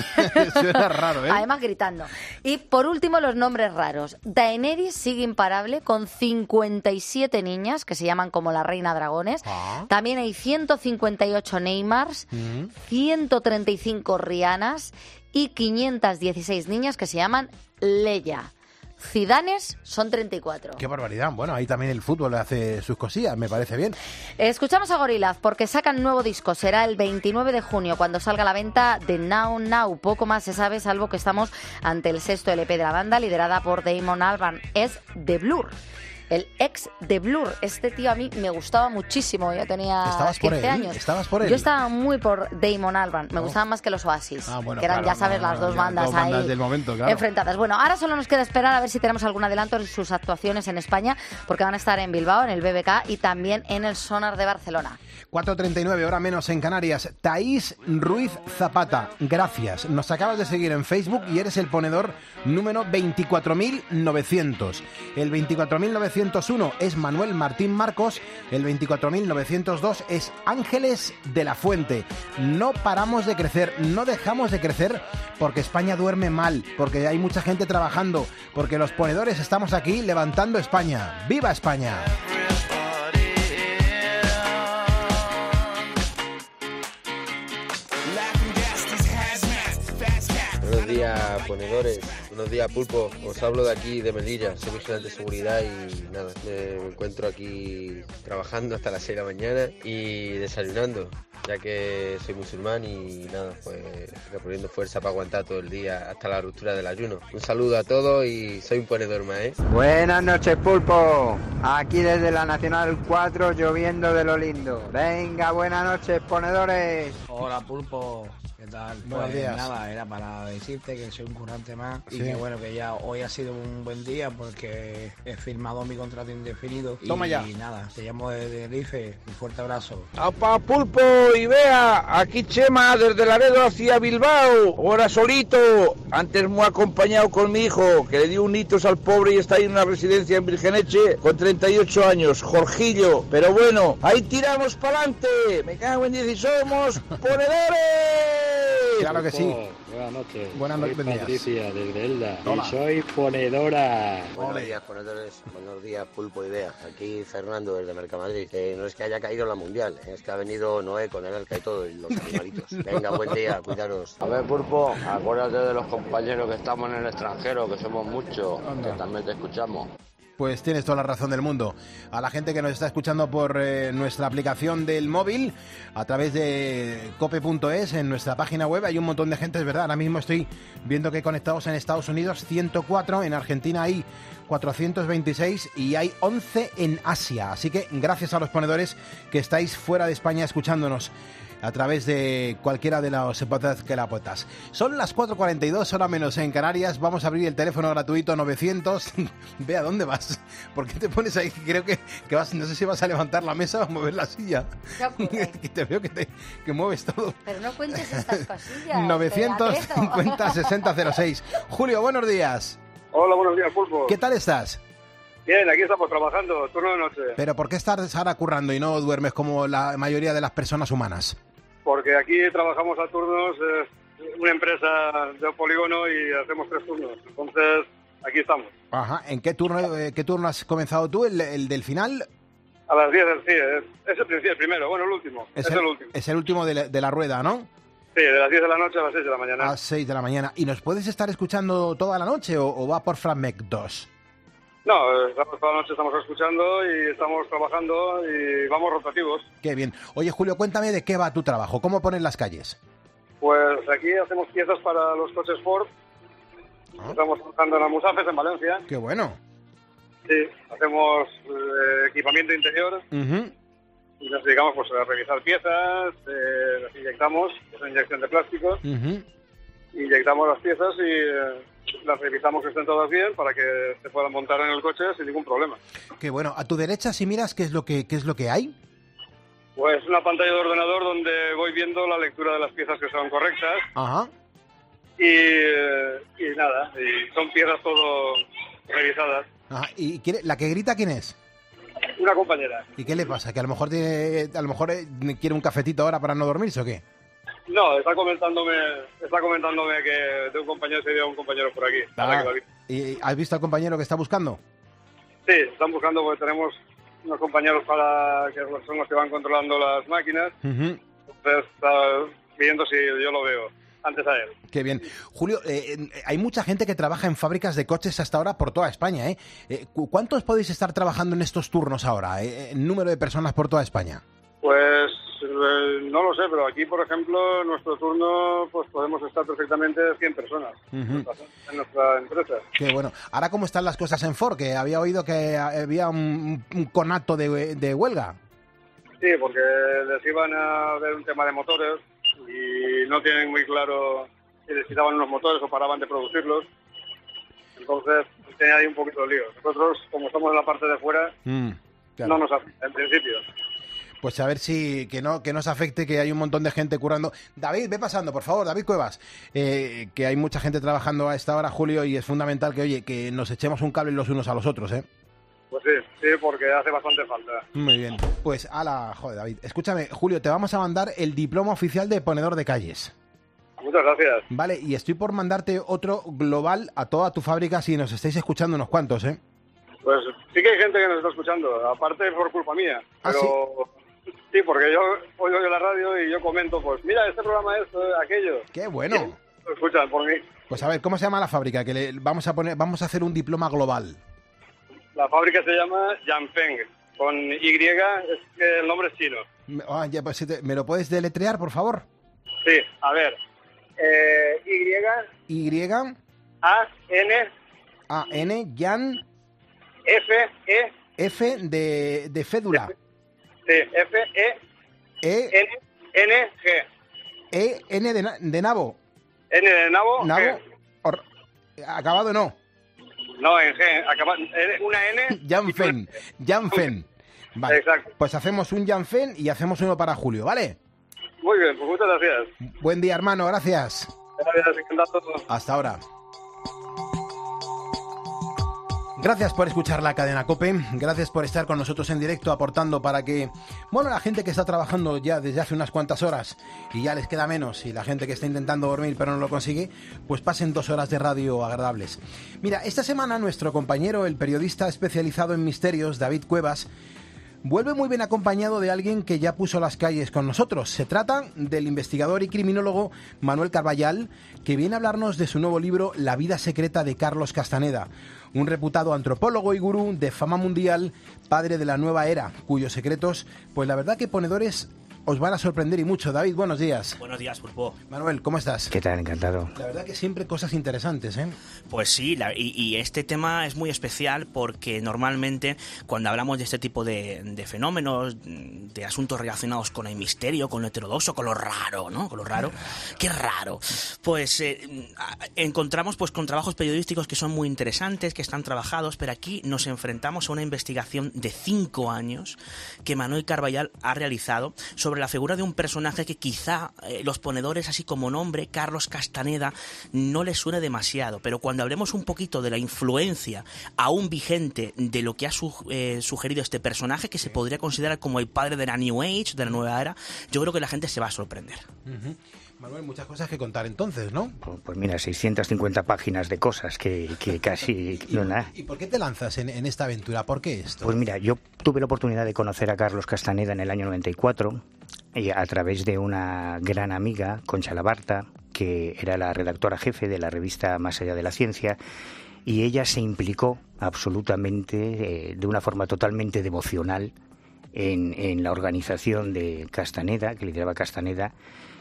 Suena raro, ¿eh? Además gritando. Y por último, los nombres raros. Daenerys sigue imparable con cincuenta y siete niñas que se llaman como la Reina Dragones. Ah. También hay ciento cincuenta y ocho Neymars, Mm. ciento treinta y cinco Rihannas y quinientas dieciséis niñas que se llaman Leia. Zidanes son treinta y cuatro. Qué barbaridad. Bueno, ahí también el fútbol hace sus cosillas, me parece bien. Escuchamos a Gorillaz porque sacan nuevo disco. Será el veintinueve de junio cuando salga a la venta de Now Now. Poco más se sabe, salvo que estamos ante el sexto L P de la banda, liderada por Damon Albarn. Es The Blur. El ex de Blur. Este tío a mí me gustaba muchísimo. Yo tenía ¿Estabas por quince él? años. ¿Estabas por él? Yo estaba muy por Damon Albarn. Me Oh. gustaban más que los Oasis. Ah, bueno, que eran, claro, ya sabes, no, las no, dos ya, bandas dos bandas ahí del momento, claro. enfrentadas. Bueno, ahora solo nos queda esperar a ver si tenemos algún adelanto de sus actuaciones en España, porque van a estar en Bilbao, en el B B K y también en el Sonar de Barcelona. cuatro treinta y nueve, hora menos en Canarias. Taís Ruiz Zapata, gracias. Nos acabas de seguir en Facebook y eres el ponedor número veinticuatro mil novecientos. El veinticuatro mil novecientos uno es Manuel Martín Marcos. El veinticuatro mil novecientos dos es Ángeles de la Fuente. No paramos de crecer, no dejamos de crecer porque España duerme mal, porque hay mucha gente trabajando, porque los ponedores estamos aquí levantando España. ¡Viva España! Buenos días, ponedores. Buenos días, Pulpo. Os hablo de aquí, de Melilla. Soy vigilante de seguridad y nada, me encuentro aquí trabajando hasta las seis de la mañana y desayunando, ya que soy musulmán y nada, pues reponiendo fuerza para aguantar todo el día hasta la ruptura del ayuno. Un saludo a todos y soy un ponedor más, ¿eh? Buenas noches, Pulpo. Aquí desde la Nacional cuatro, lloviendo de lo lindo. Venga, buenas noches, ponedores. Hola, Pulpo. ¿Qué tal? Buenos Pues días. nada, era para decirte que soy un currante más y Sí. que bueno, que ya hoy ha sido un buen día porque he firmado mi contrato indefinido. Toma y, ya. Y nada, te llamo desde el I F E, un fuerte abrazo. ¡Apa, Pulpo y Bea! Aquí Chema, desde Laredo hacia Bilbao. Ahora solito. Antes muy acompañado con mi hijo, que le dio un hitos al pobre y está ahí en una residencia en Virgeneche con treinta y ocho años. Jorgillo. Pero bueno, ahí tiramos para adelante. Me cago en diez y somos ponedores. Claro que sí. Buenas noches. Buenas Soy noches, días. Patricia, desde Elda. Hola. Y soy ponedora. Buenos días, ponedores. Buenos días, Pulpo y Bea. Aquí Fernando, desde Mercamadrid. Que no es que haya caído la mundial, es que ha venido Noé con el arca y todo, y los animalitos. Venga, buen día, cuidaros. A ver, Pulpo, acuérdate de los compañeros que estamos en el extranjero, que somos muchos, que también te escuchamos. Pues tienes toda la razón del mundo. A la gente que nos está escuchando por eh, nuestra aplicación del móvil, a través de cope punto es, en nuestra página web, hay un montón de gente, es verdad. Ahora mismo estoy viendo que hay conectados en Estados Unidos ciento cuatro, en Argentina hay cuatrocientos veintiséis y hay once en Asia. Así que gracias a los ponedores que estáis fuera de España escuchándonos a través de cualquiera de los podcasts que la potas. Son las cuatro cuarenta y dos, hora menos en Canarias. Vamos a abrir el teléfono gratuito novecientos. Ve a dónde vas. ¿Por qué te pones ahí? Creo que, que vas, no sé si vas a levantar la mesa o a mover la silla. Que te veo que, te, que mueves todo. Pero no cuentes estas cosillas. novecientos cincuenta sesenta cero seis. Julio, buenos días. Hola, buenos días, Pulpo. ¿Qué tal estás? Bien, aquí estamos trabajando, turno de noche. ¿Pero por qué estás ahora currando y no duermes como la mayoría de las personas humanas? Porque aquí trabajamos a turnos, es una empresa de polígono y hacemos tres turnos. Entonces, aquí estamos. Ajá. ¿En qué turno, eh, qué turno has comenzado tú? ¿El, el del final? A las diez del C I E. Es, es el, principio, el primero, bueno, el último. Es, es el, el último. Es el último de la, de la rueda, ¿no? Sí, de las diez de la noche a las seis de la mañana. A las seis de la mañana. ¿Y nos puedes estar escuchando toda la noche o, o va por fragmentos? No, estamos, toda la noche estamos escuchando y estamos trabajando y vamos rotativos. Qué bien. Oye, Julio, cuéntame de qué va tu trabajo. ¿Cómo ponen las calles? Pues aquí hacemos piezas para los coches Ford. ¿Ah? Estamos trabajando en Almusafes, en Valencia. Qué bueno. Sí, hacemos eh, equipamiento interior. Uh-huh. Y nos dedicamos pues a revisar piezas, eh, las inyectamos, es una inyección de plásticos, Uh-huh. inyectamos las piezas y eh, las revisamos que estén todas bien para que se puedan montar en el coche sin ningún problema. Qué bueno. A tu derecha, si miras, ¿qué es lo que, qué es lo que hay? Pues una pantalla de ordenador donde voy viendo la lectura de las piezas que son correctas Ajá. y, eh, y nada, y son piezas todo revisadas. Ajá. ¿Y quién- la que grita quién es? Una compañera. ¿Y qué le pasa? ¿Que a lo mejor tiene, a lo mejor eh, quiere un cafetito ahora para no dormirse o qué? No, está comentándome, está comentándome que de un compañero se dio un compañero por aquí. Ah, que lo ha visto. ¿y has visto al compañero que está buscando? Sí, están buscando porque tenemos unos compañeros para que son los que van controlando las máquinas. Uh-huh. Entonces está viendo si yo lo veo antes a él. Qué bien. Julio, eh, eh, hay mucha gente que trabaja en fábricas de coches hasta ahora por toda España, ¿eh? Eh, cu- ¿Cuántos podéis estar trabajando en estos turnos ahora? Eh, ¿En número de personas por toda España? Pues eh, no lo sé, pero aquí, por ejemplo, en nuestro turno pues podemos estar perfectamente cien personas Ujú. en nuestra empresa. Qué bueno. Ahora, ¿cómo están las cosas en Ford? Que había oído que había un, un conato de, de huelga. Sí, porque les iban a ver un tema de motores y no tienen muy claro si necesitaban unos motores o paraban de producirlos. Entonces, tenía ahí un poquito de lío. Nosotros, como estamos en la parte de fuera, Mm, claro. no nos afecta, en principio. Pues a ver si que no que nos afecte, que hay un montón de gente currando. David, ve pasando, por favor, David Cuevas. Eh, que hay mucha gente trabajando a esta hora, Julio, y es fundamental que, oye, que nos echemos un cable los unos a los otros, ¿eh? Pues sí, sí, porque hace bastante falta. Muy bien. Pues, ala, joder, David. Escúchame, Julio, te vamos a mandar el diploma oficial de ponedor de calles. Muchas gracias. Vale, y estoy por mandarte otro global a toda tu fábrica si nos estáis escuchando unos cuantos, ¿eh? Pues sí que hay gente que nos está escuchando, aparte por culpa mía. ¿Ah, pero sí? porque yo oigo la radio y yo comento, pues mira, este programa es eh, aquello. ¡Qué bueno! Lo escuchan por mí. Pues a ver, ¿cómo se llama la fábrica? Que le vamos a poner, vamos a hacer un diploma global. La fábrica se llama Yanfeng, con Y, es que el nombre es chino. Me- ah, ya, pues, si te- ¿me lo puedes deletrear, por favor? Sí, a ver. Eh, y, Y, A, N, A, N, Yan, F, E, F de, de fédula. sí, F, E, E, N, N, G. E, N de, de nabo. N de nabo. Nabo. G. Or, acabado no. No, en G. Acaba, una N. Janfen. Janfen. Vale. Exacto. Pues hacemos un Janfen y hacemos uno para Julio, ¿vale? Muy bien, pues muchas gracias. Buen día, hermano. Gracias. Gracias, encantado. Hasta ahora. Gracias por escuchar la cadena COPE, gracias por estar con nosotros en directo aportando para que, bueno, la gente que está trabajando ya desde hace unas cuantas horas y ya les queda menos, y la gente que está intentando dormir pero no lo consigue, pues pasen dos horas de radio agradables. Mira, esta semana nuestro compañero, el periodista especializado en misterios, David Cuevas, vuelve muy bien acompañado de alguien que ya puso las calles con nosotros. Se trata del investigador y criminólogo Manuel Carballal, que viene a hablarnos de su nuevo libro La vida secreta de Carlos Castaneda, un reputado antropólogo y gurú de fama mundial, padre de la nueva era, cuyos secretos, pues la verdad que ponedores, os van a sorprender y mucho. David, buenos días. Buenos días, Pulpo. Manuel, ¿cómo estás? ¿Qué tal? Encantado. La verdad que siempre cosas interesantes, ¿eh? Pues sí, la, y, y este tema es muy especial porque normalmente cuando hablamos de este tipo de, de fenómenos, de asuntos relacionados con el misterio, con lo heterodoxo, con lo raro, ¿no? Con lo raro. Qué raro. Pues eh, encontramos pues con trabajos periodísticos que son muy interesantes, que están trabajados, pero aquí nos enfrentamos a una investigación de cinco años que Manuel Carballal ha realizado sobre la figura de un personaje que quizá eh, los ponedores, así como nombre, Carlos Castaneda, no les suene demasiado, pero cuando hablemos un poquito de la influencia aún vigente de lo que ha su, eh, sugerido este personaje, que se podría considerar como el padre de la New Age, de la nueva era, yo creo que la gente se va a sorprender. Uh-huh. Manuel, muchas cosas que contar entonces, ¿no? Pues, pues mira, seiscientas cincuenta páginas de cosas que, que casi... ¿Y, no, nada. ¿Y por qué te lanzas en, en esta aventura? ¿Por qué esto? Pues mira, yo tuve la oportunidad de conocer a Carlos Castaneda en el año noventa y cuatro y a través de una gran amiga, Concha Labarta, que era la redactora jefe de la revista Más allá de la ciencia, y ella se implicó absolutamente, eh, de una forma totalmente devocional, en, en la organización de Castaneda, que lideraba Castaneda,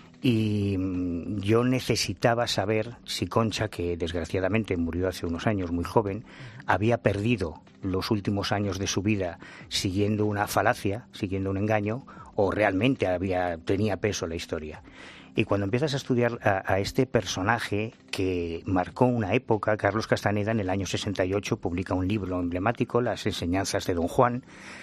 y yo necesitaba saber si Concha, que desgraciadamente murió hace unos años muy joven, había perdido los últimos años de su vida siguiendo una falacia, siguiendo un engaño, o realmente había tenía peso la historia. Y cuando empiezas a estudiar a, a este personaje que marcó una época, Carlos Castaneda en el año sesenta y ocho publica un libro emblemático, Las enseñanzas de Don Juan.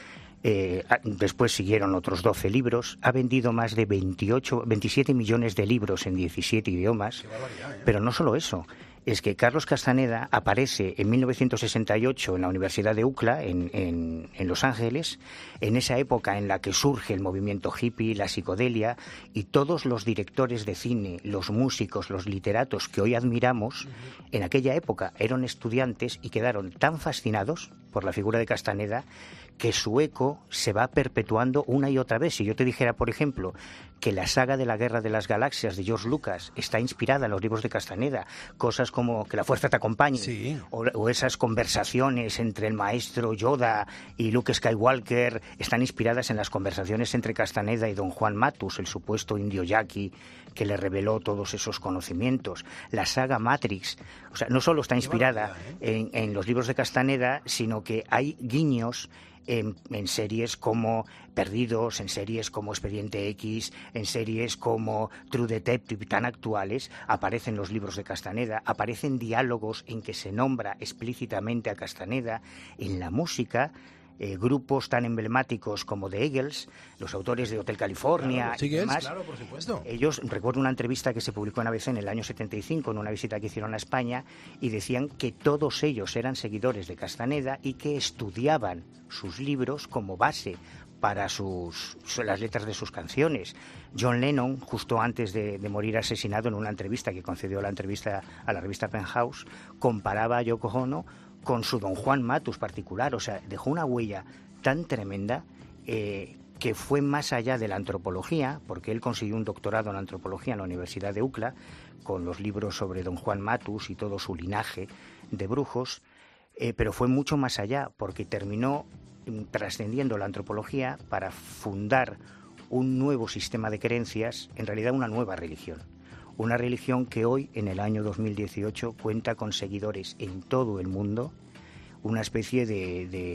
Eh, después siguieron otros doce libros, ha vendido más de veintiocho, veintisiete millones de libros en diecisiete idiomas, ¿eh? Pero no solo eso, es que Carlos Castaneda aparece en mil novecientos sesenta y ocho en la Universidad de U C L A, en, en, en Los Ángeles, en esa época en la que surge el movimiento hippie, la psicodelia, y todos los directores de cine, los músicos, los literatos que hoy admiramos, en aquella época eran estudiantes y quedaron tan fascinados por la figura de Castaneda que su eco se va perpetuando una y otra vez. Si yo te dijera, por ejemplo, que la saga de la Guerra de las Galaxias de George Lucas está inspirada en los libros de Castaneda, cosas como Que la fuerza te acompañe, sí. o, o esas conversaciones entre el maestro Yoda y Luke Skywalker están inspiradas en las conversaciones entre Castaneda y don Juan Matus, el supuesto indio yaqui que le reveló todos esos conocimientos. La saga Matrix, o sea, no solo está inspirada en, en los libros de Castaneda, sino que hay guiños En, en series como Perdidos, en series como Expediente X, en series como True Detective, tan actuales, aparecen los libros de Castaneda, aparecen diálogos en que se nombra explícitamente a Castaneda. En la música, eh, grupos tan emblemáticos como The Eagles, los autores de Hotel California, claro, y demás, claro, por supuesto. Ellos, recuerdo una entrevista que se publicó en A B C en el año setenta y cinco, en una visita que hicieron a España, y decían que todos ellos eran seguidores de Castaneda y que estudiaban sus libros como base para sus, las letras de sus canciones. John Lennon, justo antes de, de morir asesinado, en una entrevista que concedió la entrevista a la revista Penthouse, comparaba a Yoko Ono con su Don Juan Matus particular. O sea, dejó una huella tan tremenda eh, que fue más allá de la antropología, porque él consiguió un doctorado en antropología en la Universidad de U C L A, con los libros sobre Don Juan Matus y todo su linaje de brujos, eh, pero fue mucho más allá, porque terminó trascendiendo la antropología para fundar un nuevo sistema de creencias, en realidad una nueva religión. Una religión que hoy, en el año dos mil dieciocho, cuenta con seguidores en todo el mundo, una especie de, de,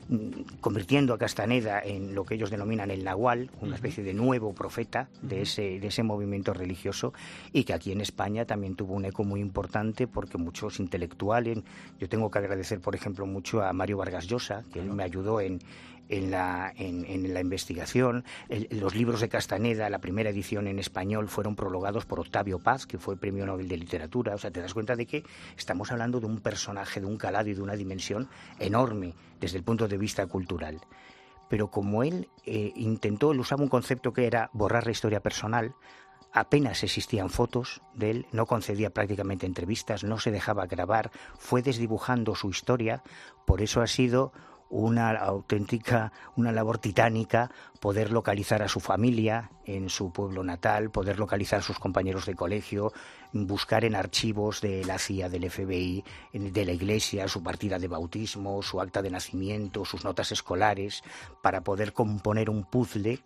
convirtiendo a Castaneda en lo que ellos denominan el Nahual, una especie de nuevo profeta de ese, de ese movimiento religioso, y que aquí en España también tuvo un eco muy importante porque muchos intelectuales, yo tengo que agradecer por ejemplo mucho a Mario Vargas Llosa, que él me ayudó en En la, en, en la investigación. El, los libros de Castaneda, la primera edición en español, fueron prologados por Octavio Paz, que fue Premio Nobel de Literatura. O sea, te das cuenta de que estamos hablando de un personaje, de un calado y de una dimensión enorme desde el punto de vista cultural. Pero como él eh, intentó, él usaba un concepto que era borrar la historia personal, apenas existían fotos de él, no concedía prácticamente entrevistas, no se dejaba grabar, fue desdibujando su historia. Por eso ha sido una auténtica, una labor titánica poder localizar a su familia en su pueblo natal, poder localizar a sus compañeros de colegio, buscar en archivos de la C I A, del F B I, de la Iglesia, su partida de bautismo, su acta de nacimiento, sus notas escolares, para poder componer un puzzle.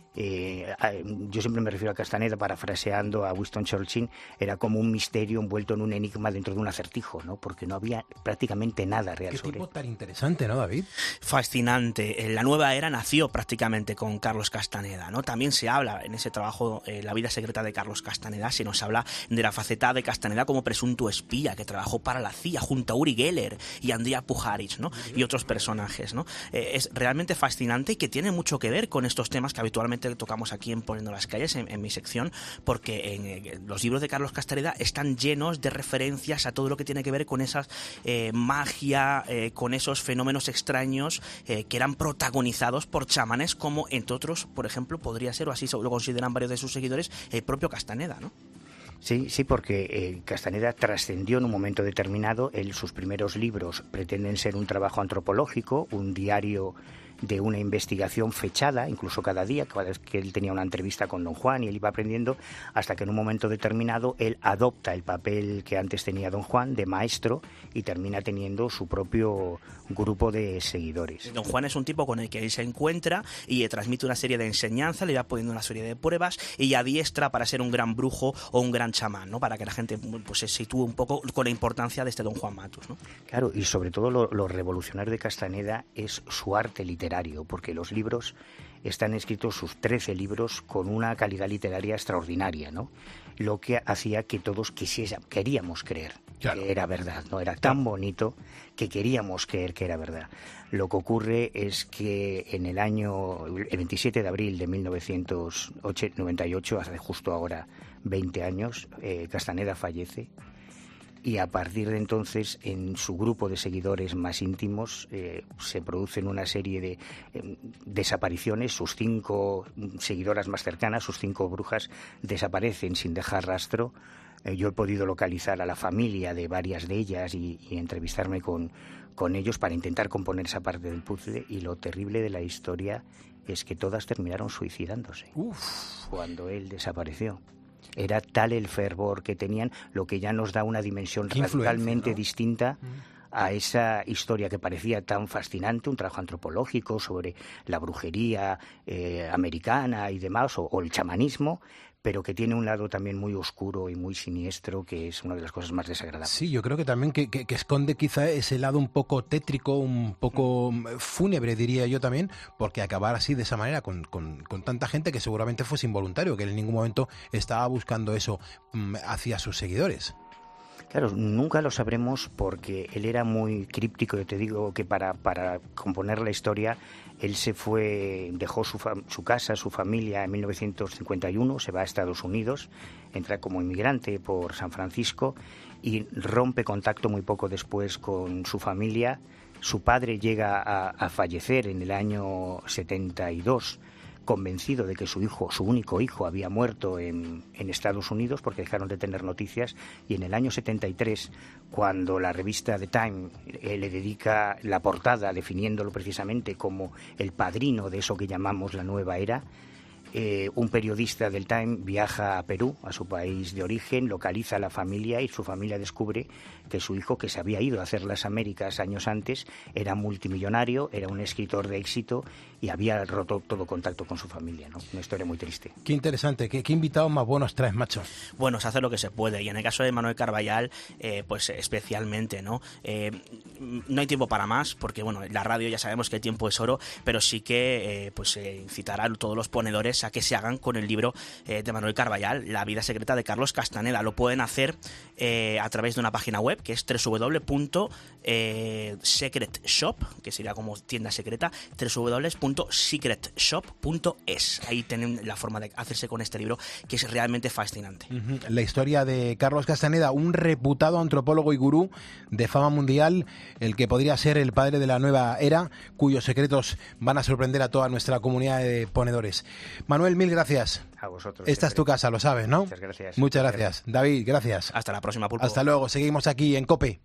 Eh, yo siempre me refiero a Castaneda, parafraseando a Winston Churchill, era como un misterio envuelto en un enigma dentro de un acertijo, ¿no? Porque no había prácticamente nada real Qué sobre tipo él. tan interesante, ¿no, David? Fascinante. La nueva era nació prácticamente con Carlos Castaneda, ¿no? También se habla en ese trabajo, eh, La vida secreta de Carlos Castaneda, se nos habla de la faceta de Castaneda como presunto espía que trabajó para la C I A junto a Uri Geller y Andrija Puharich, ¿no? Y otros personajes, ¿no? Eh, es realmente fascinante y que tiene mucho que ver con estos temas que habitualmente tocamos aquí en Poniendo las Calles, en, en mi sección, porque en, en los libros de Carlos Castaneda están llenos de referencias a todo lo que tiene que ver con esa eh, magia, eh, con esos fenómenos extraños eh, que eran protagonizados por chamanes, como entre otros, por ejemplo, podría ser, o así lo consideran varios de sus seguidores, el propio Castaneda, ¿no? Sí, sí, porque eh, Castaneda trascendió en un momento determinado. Él, sus primeros libros pretenden ser un trabajo antropológico, un diario de una investigación fechada, incluso cada día, cada vez que él tenía una entrevista con Don Juan y él iba aprendiendo, hasta que en un momento determinado él adopta el papel que antes tenía Don Juan de maestro y termina teniendo su propio grupo de seguidores. Don Juan es un tipo con el que él se encuentra y le transmite una serie de enseñanzas, le va poniendo una serie de pruebas y adiestra para ser un gran brujo o un gran chamán, ¿no? Para que la gente pues se sitúe un poco con la importancia de este Don Juan Matus, ¿no? Claro, y sobre todo lo, lo revolucionario de Castaneda es su arte literario, porque los libros están escritos, sus trece libros, con una calidad literaria extraordinaria, ¿no? Lo que hacía que todos quisiéramos, queríamos creer claro. que era verdad, ¿no? Era tan bonito que queríamos creer que era verdad. Lo que ocurre es que en el año, el veintisiete de abril de mil novecientos noventa y ocho, hace justo ahora veinte años, eh, Castaneda fallece. Y a partir de entonces, en su grupo de seguidores más íntimos, eh, se producen una serie de eh, desapariciones. Sus cinco seguidoras más cercanas, sus cinco brujas, desaparecen sin dejar rastro. Eh, yo he podido localizar a la familia de varias de ellas y, y entrevistarme con, con ellos para intentar componer esa parte del puzzle. Y lo terrible de la historia es que todas terminaron suicidándose Uf. cuando él desapareció. Era tal el fervor que tenían, lo que ya nos da una dimensión radicalmente ¿no? distinta a esa historia que parecía tan fascinante, un trabajo antropológico sobre la brujería eh, americana y demás, o, o el chamanismo, pero que tiene un lado también muy oscuro y muy siniestro, que es una de las cosas más desagradables. Sí, yo creo que también que, que, que esconde quizá ese lado un poco tétrico, un poco fúnebre, diría yo también, porque acabar así de esa manera con, con, con tanta gente que seguramente fuese involuntario, que él en ningún momento estaba buscando eso um, hacia sus seguidores. Claro, nunca lo sabremos porque él era muy críptico. Yo te digo que para, para componer la historia, él se fue, dejó su, fam- su casa, su familia en mil novecientos cincuenta y uno, se va a Estados Unidos, entra como inmigrante por San Francisco y rompe contacto muy poco después con su familia. Su padre llega a, a fallecer en el año setenta y dos, convencido de que su hijo, su único hijo, había muerto en, en Estados Unidos, porque dejaron de tener noticias, y en el año setenta y tres, cuando la revista The Time eh, le dedica la portada definiéndolo precisamente como el padrino de eso que llamamos la nueva era, eh, un periodista del Time viaja a Perú, a su país de origen, localiza a la familia y su familia descubre que su hijo, que se había ido a hacer las Américas años antes, era multimillonario, era un escritor de éxito y había roto todo contacto con su familia, ¿no? Una historia muy triste. Qué interesante, qué, qué invitados más buenos traes, macho. Bueno, se hace lo que se puede, y en el caso de Manuel Carballal, eh, pues especialmente, ¿no? Eh, no hay tiempo para más, porque bueno, la radio ya sabemos que el tiempo es oro, pero sí que eh, pues eh, incitará a todos los ponedores a que se hagan con el libro eh, de Manuel Carballal, La vida secreta de Carlos Castaneda. Lo pueden hacer eh, a través de una página web que es doble u doble u doble u punto secret shop, que sería como tienda secreta, doble u doble u doble u punto secret shop punto es. Ahí tienen la forma de hacerse con este libro, que es realmente fascinante. Uh-huh. La historia de Carlos Castaneda, un reputado antropólogo y gurú de fama mundial, el que podría ser el padre de la nueva era, cuyos secretos van a sorprender a toda nuestra comunidad de ponedores. Manuel, mil gracias. A vosotros. Esta es tu casa, lo sabes, ¿no? Muchas gracias. Muchas gracias. David, gracias. Hasta la próxima, Pulpo. Hasta luego. Seguimos aquí en COPE.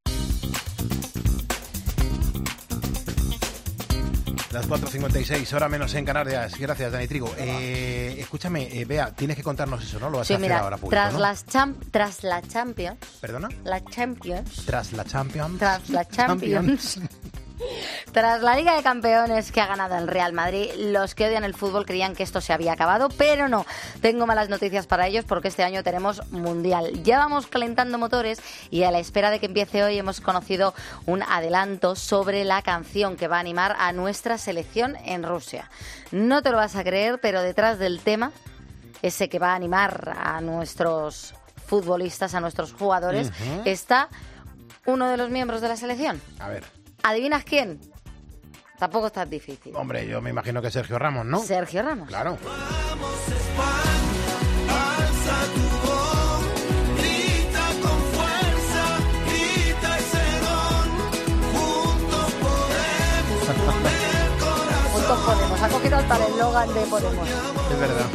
Las cuatro cincuenta y seis, hora menos en Canarias. Gracias, Dani Trigo. Eh, escúchame, eh, Bea, tienes que contarnos eso, ¿no? Lo vas sí, a hacer mira, ahora público, tras, ¿no? las champ tras la Champions... ¿Perdona? La Champions... Tras la Champions... Tras la Champions... Tras la Liga de Campeones que ha ganado el Real Madrid, los que odian el fútbol creían que esto se había acabado, pero no. Tengo malas noticias para ellos porque este año tenemos Mundial. Ya vamos calentando motores y a la espera de que empiece hoy hemos conocido un adelanto sobre la canción que va a animar a nuestra selección en Rusia. No te lo vas a creer, pero detrás del tema, ese que va a animar a nuestros futbolistas, a nuestros jugadores, uh-huh. está uno de los miembros de la selección. A ver. ¿Adivinas quién? Tampoco es tan difícil. Hombre, yo me imagino que Sergio Ramos, ¿no? Sergio Ramos. Claro. Vamos España, alza tu voz, grita con fuerza, grita ese don, juntos podemos poner corazón. Juntos Podemos, ha cogido hasta el eslogan de Podemos. Es verdad.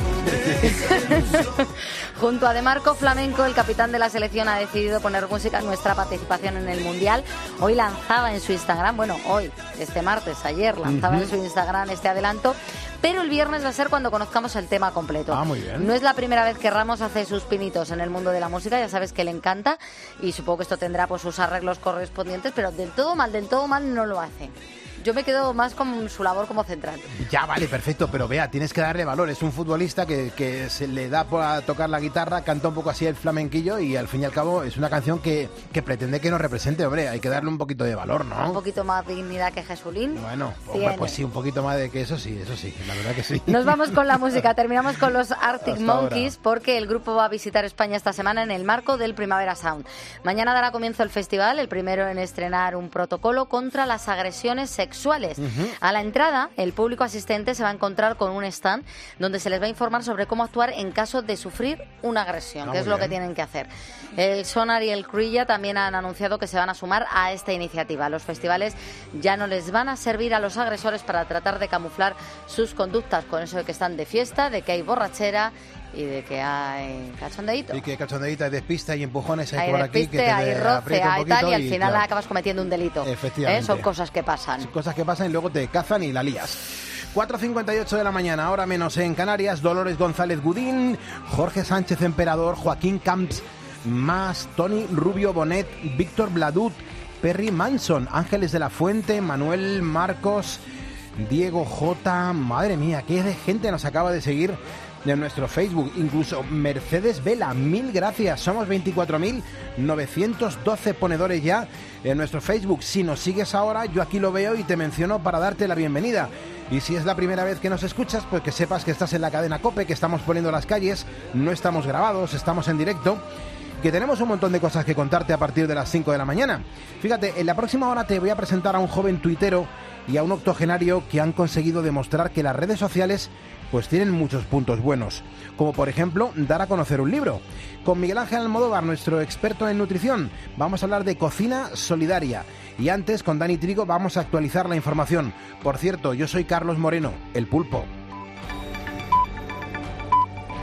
Junto a De Marco Flamenco, el capitán de la selección ha decidido poner música en nuestra participación en el Mundial. Hoy lanzaba en su Instagram, bueno, hoy, este martes, ayer, lanzaba uh-huh. en su Instagram este adelanto, pero el viernes va a ser cuando conozcamos el tema completo. Ah, muy bien. No es la primera vez que Ramos hace sus pinitos en el mundo de la música, ya sabes que le encanta, y supongo que esto tendrá pues sus arreglos correspondientes, pero del todo mal, del todo mal no lo hace. Yo me quedo más con su labor como central. Ya, vale, perfecto, pero vea, tienes que darle valor. Es un futbolista que, que se le da por tocar la guitarra, canta un poco así el flamenquillo y al fin y al cabo es una canción que, que pretende que nos represente. Hombre, hay que darle un poquito de valor, ¿no? Un poquito más dignidad que Jesulín. Bueno, hombre, pues sí, un poquito más de que eso sí, eso sí, la verdad que sí. Nos vamos con la música, terminamos con los Arctic Hasta Monkeys ahora. Porque el grupo va a visitar España esta semana en el marco del Primavera Sound. Mañana dará comienzo el festival, el primero en estrenar un protocolo contra las agresiones sexuales. Uh-huh. A la entrada, el público asistente se va a encontrar con un stand donde se les va a informar sobre cómo actuar en caso de sufrir una agresión, ah, que es bien. lo que tienen que hacer. El Sonar y el Cruilla también han anunciado que se van a sumar a esta iniciativa. Los festivales ya no les van a servir a los agresores para tratar de camuflar sus conductas, con eso de que están de fiesta, de que hay borrachera y de que hay cachondeíto. Y que cachondeíta, hay despista y empujones hay, hay por despiste, aquí. Que te hay roce, hay tal, y al final claro. acabas cometiendo un delito. Efectivamente. ¿Eh? Son cosas que pasan. Son cosas que pasan y luego te cazan y la lías. cuatro cincuenta y ocho de la mañana, ahora menos en Canarias. Dolores González Gudín, Jorge Sánchez Emperador, Joaquín Camps, más Tony Rubio Bonet, Víctor Bladut, Perry Manson, Ángeles de la Fuente, Manuel Marcos, Diego J. Madre mía, qué de gente nos acaba de seguir de nuestro Facebook, incluso Mercedes Vela, mil gracias, somos veinticuatro mil novecientos doce ponedores ya en nuestro Facebook. Si nos sigues ahora, yo aquí lo veo y te menciono para darte la bienvenida. Y si es la primera vez que nos escuchas, pues que sepas que estás en la cadena COPE, que estamos poniendo las calles, no estamos grabados, estamos en directo, que tenemos un montón de cosas que contarte a partir de las cinco de la mañana. Fíjate, en la próxima hora te voy a presentar a un joven tuitero y a un octogenario que han conseguido demostrar que las redes sociales pues tienen muchos puntos buenos, como por ejemplo dar a conocer un libro. Con Miguel Ángel Almodóvar, nuestro experto en nutrición, vamos a hablar de cocina solidaria. Y antes, con Dani Trigo, vamos a actualizar la información. Por cierto, yo soy Carlos Moreno, el Pulpo.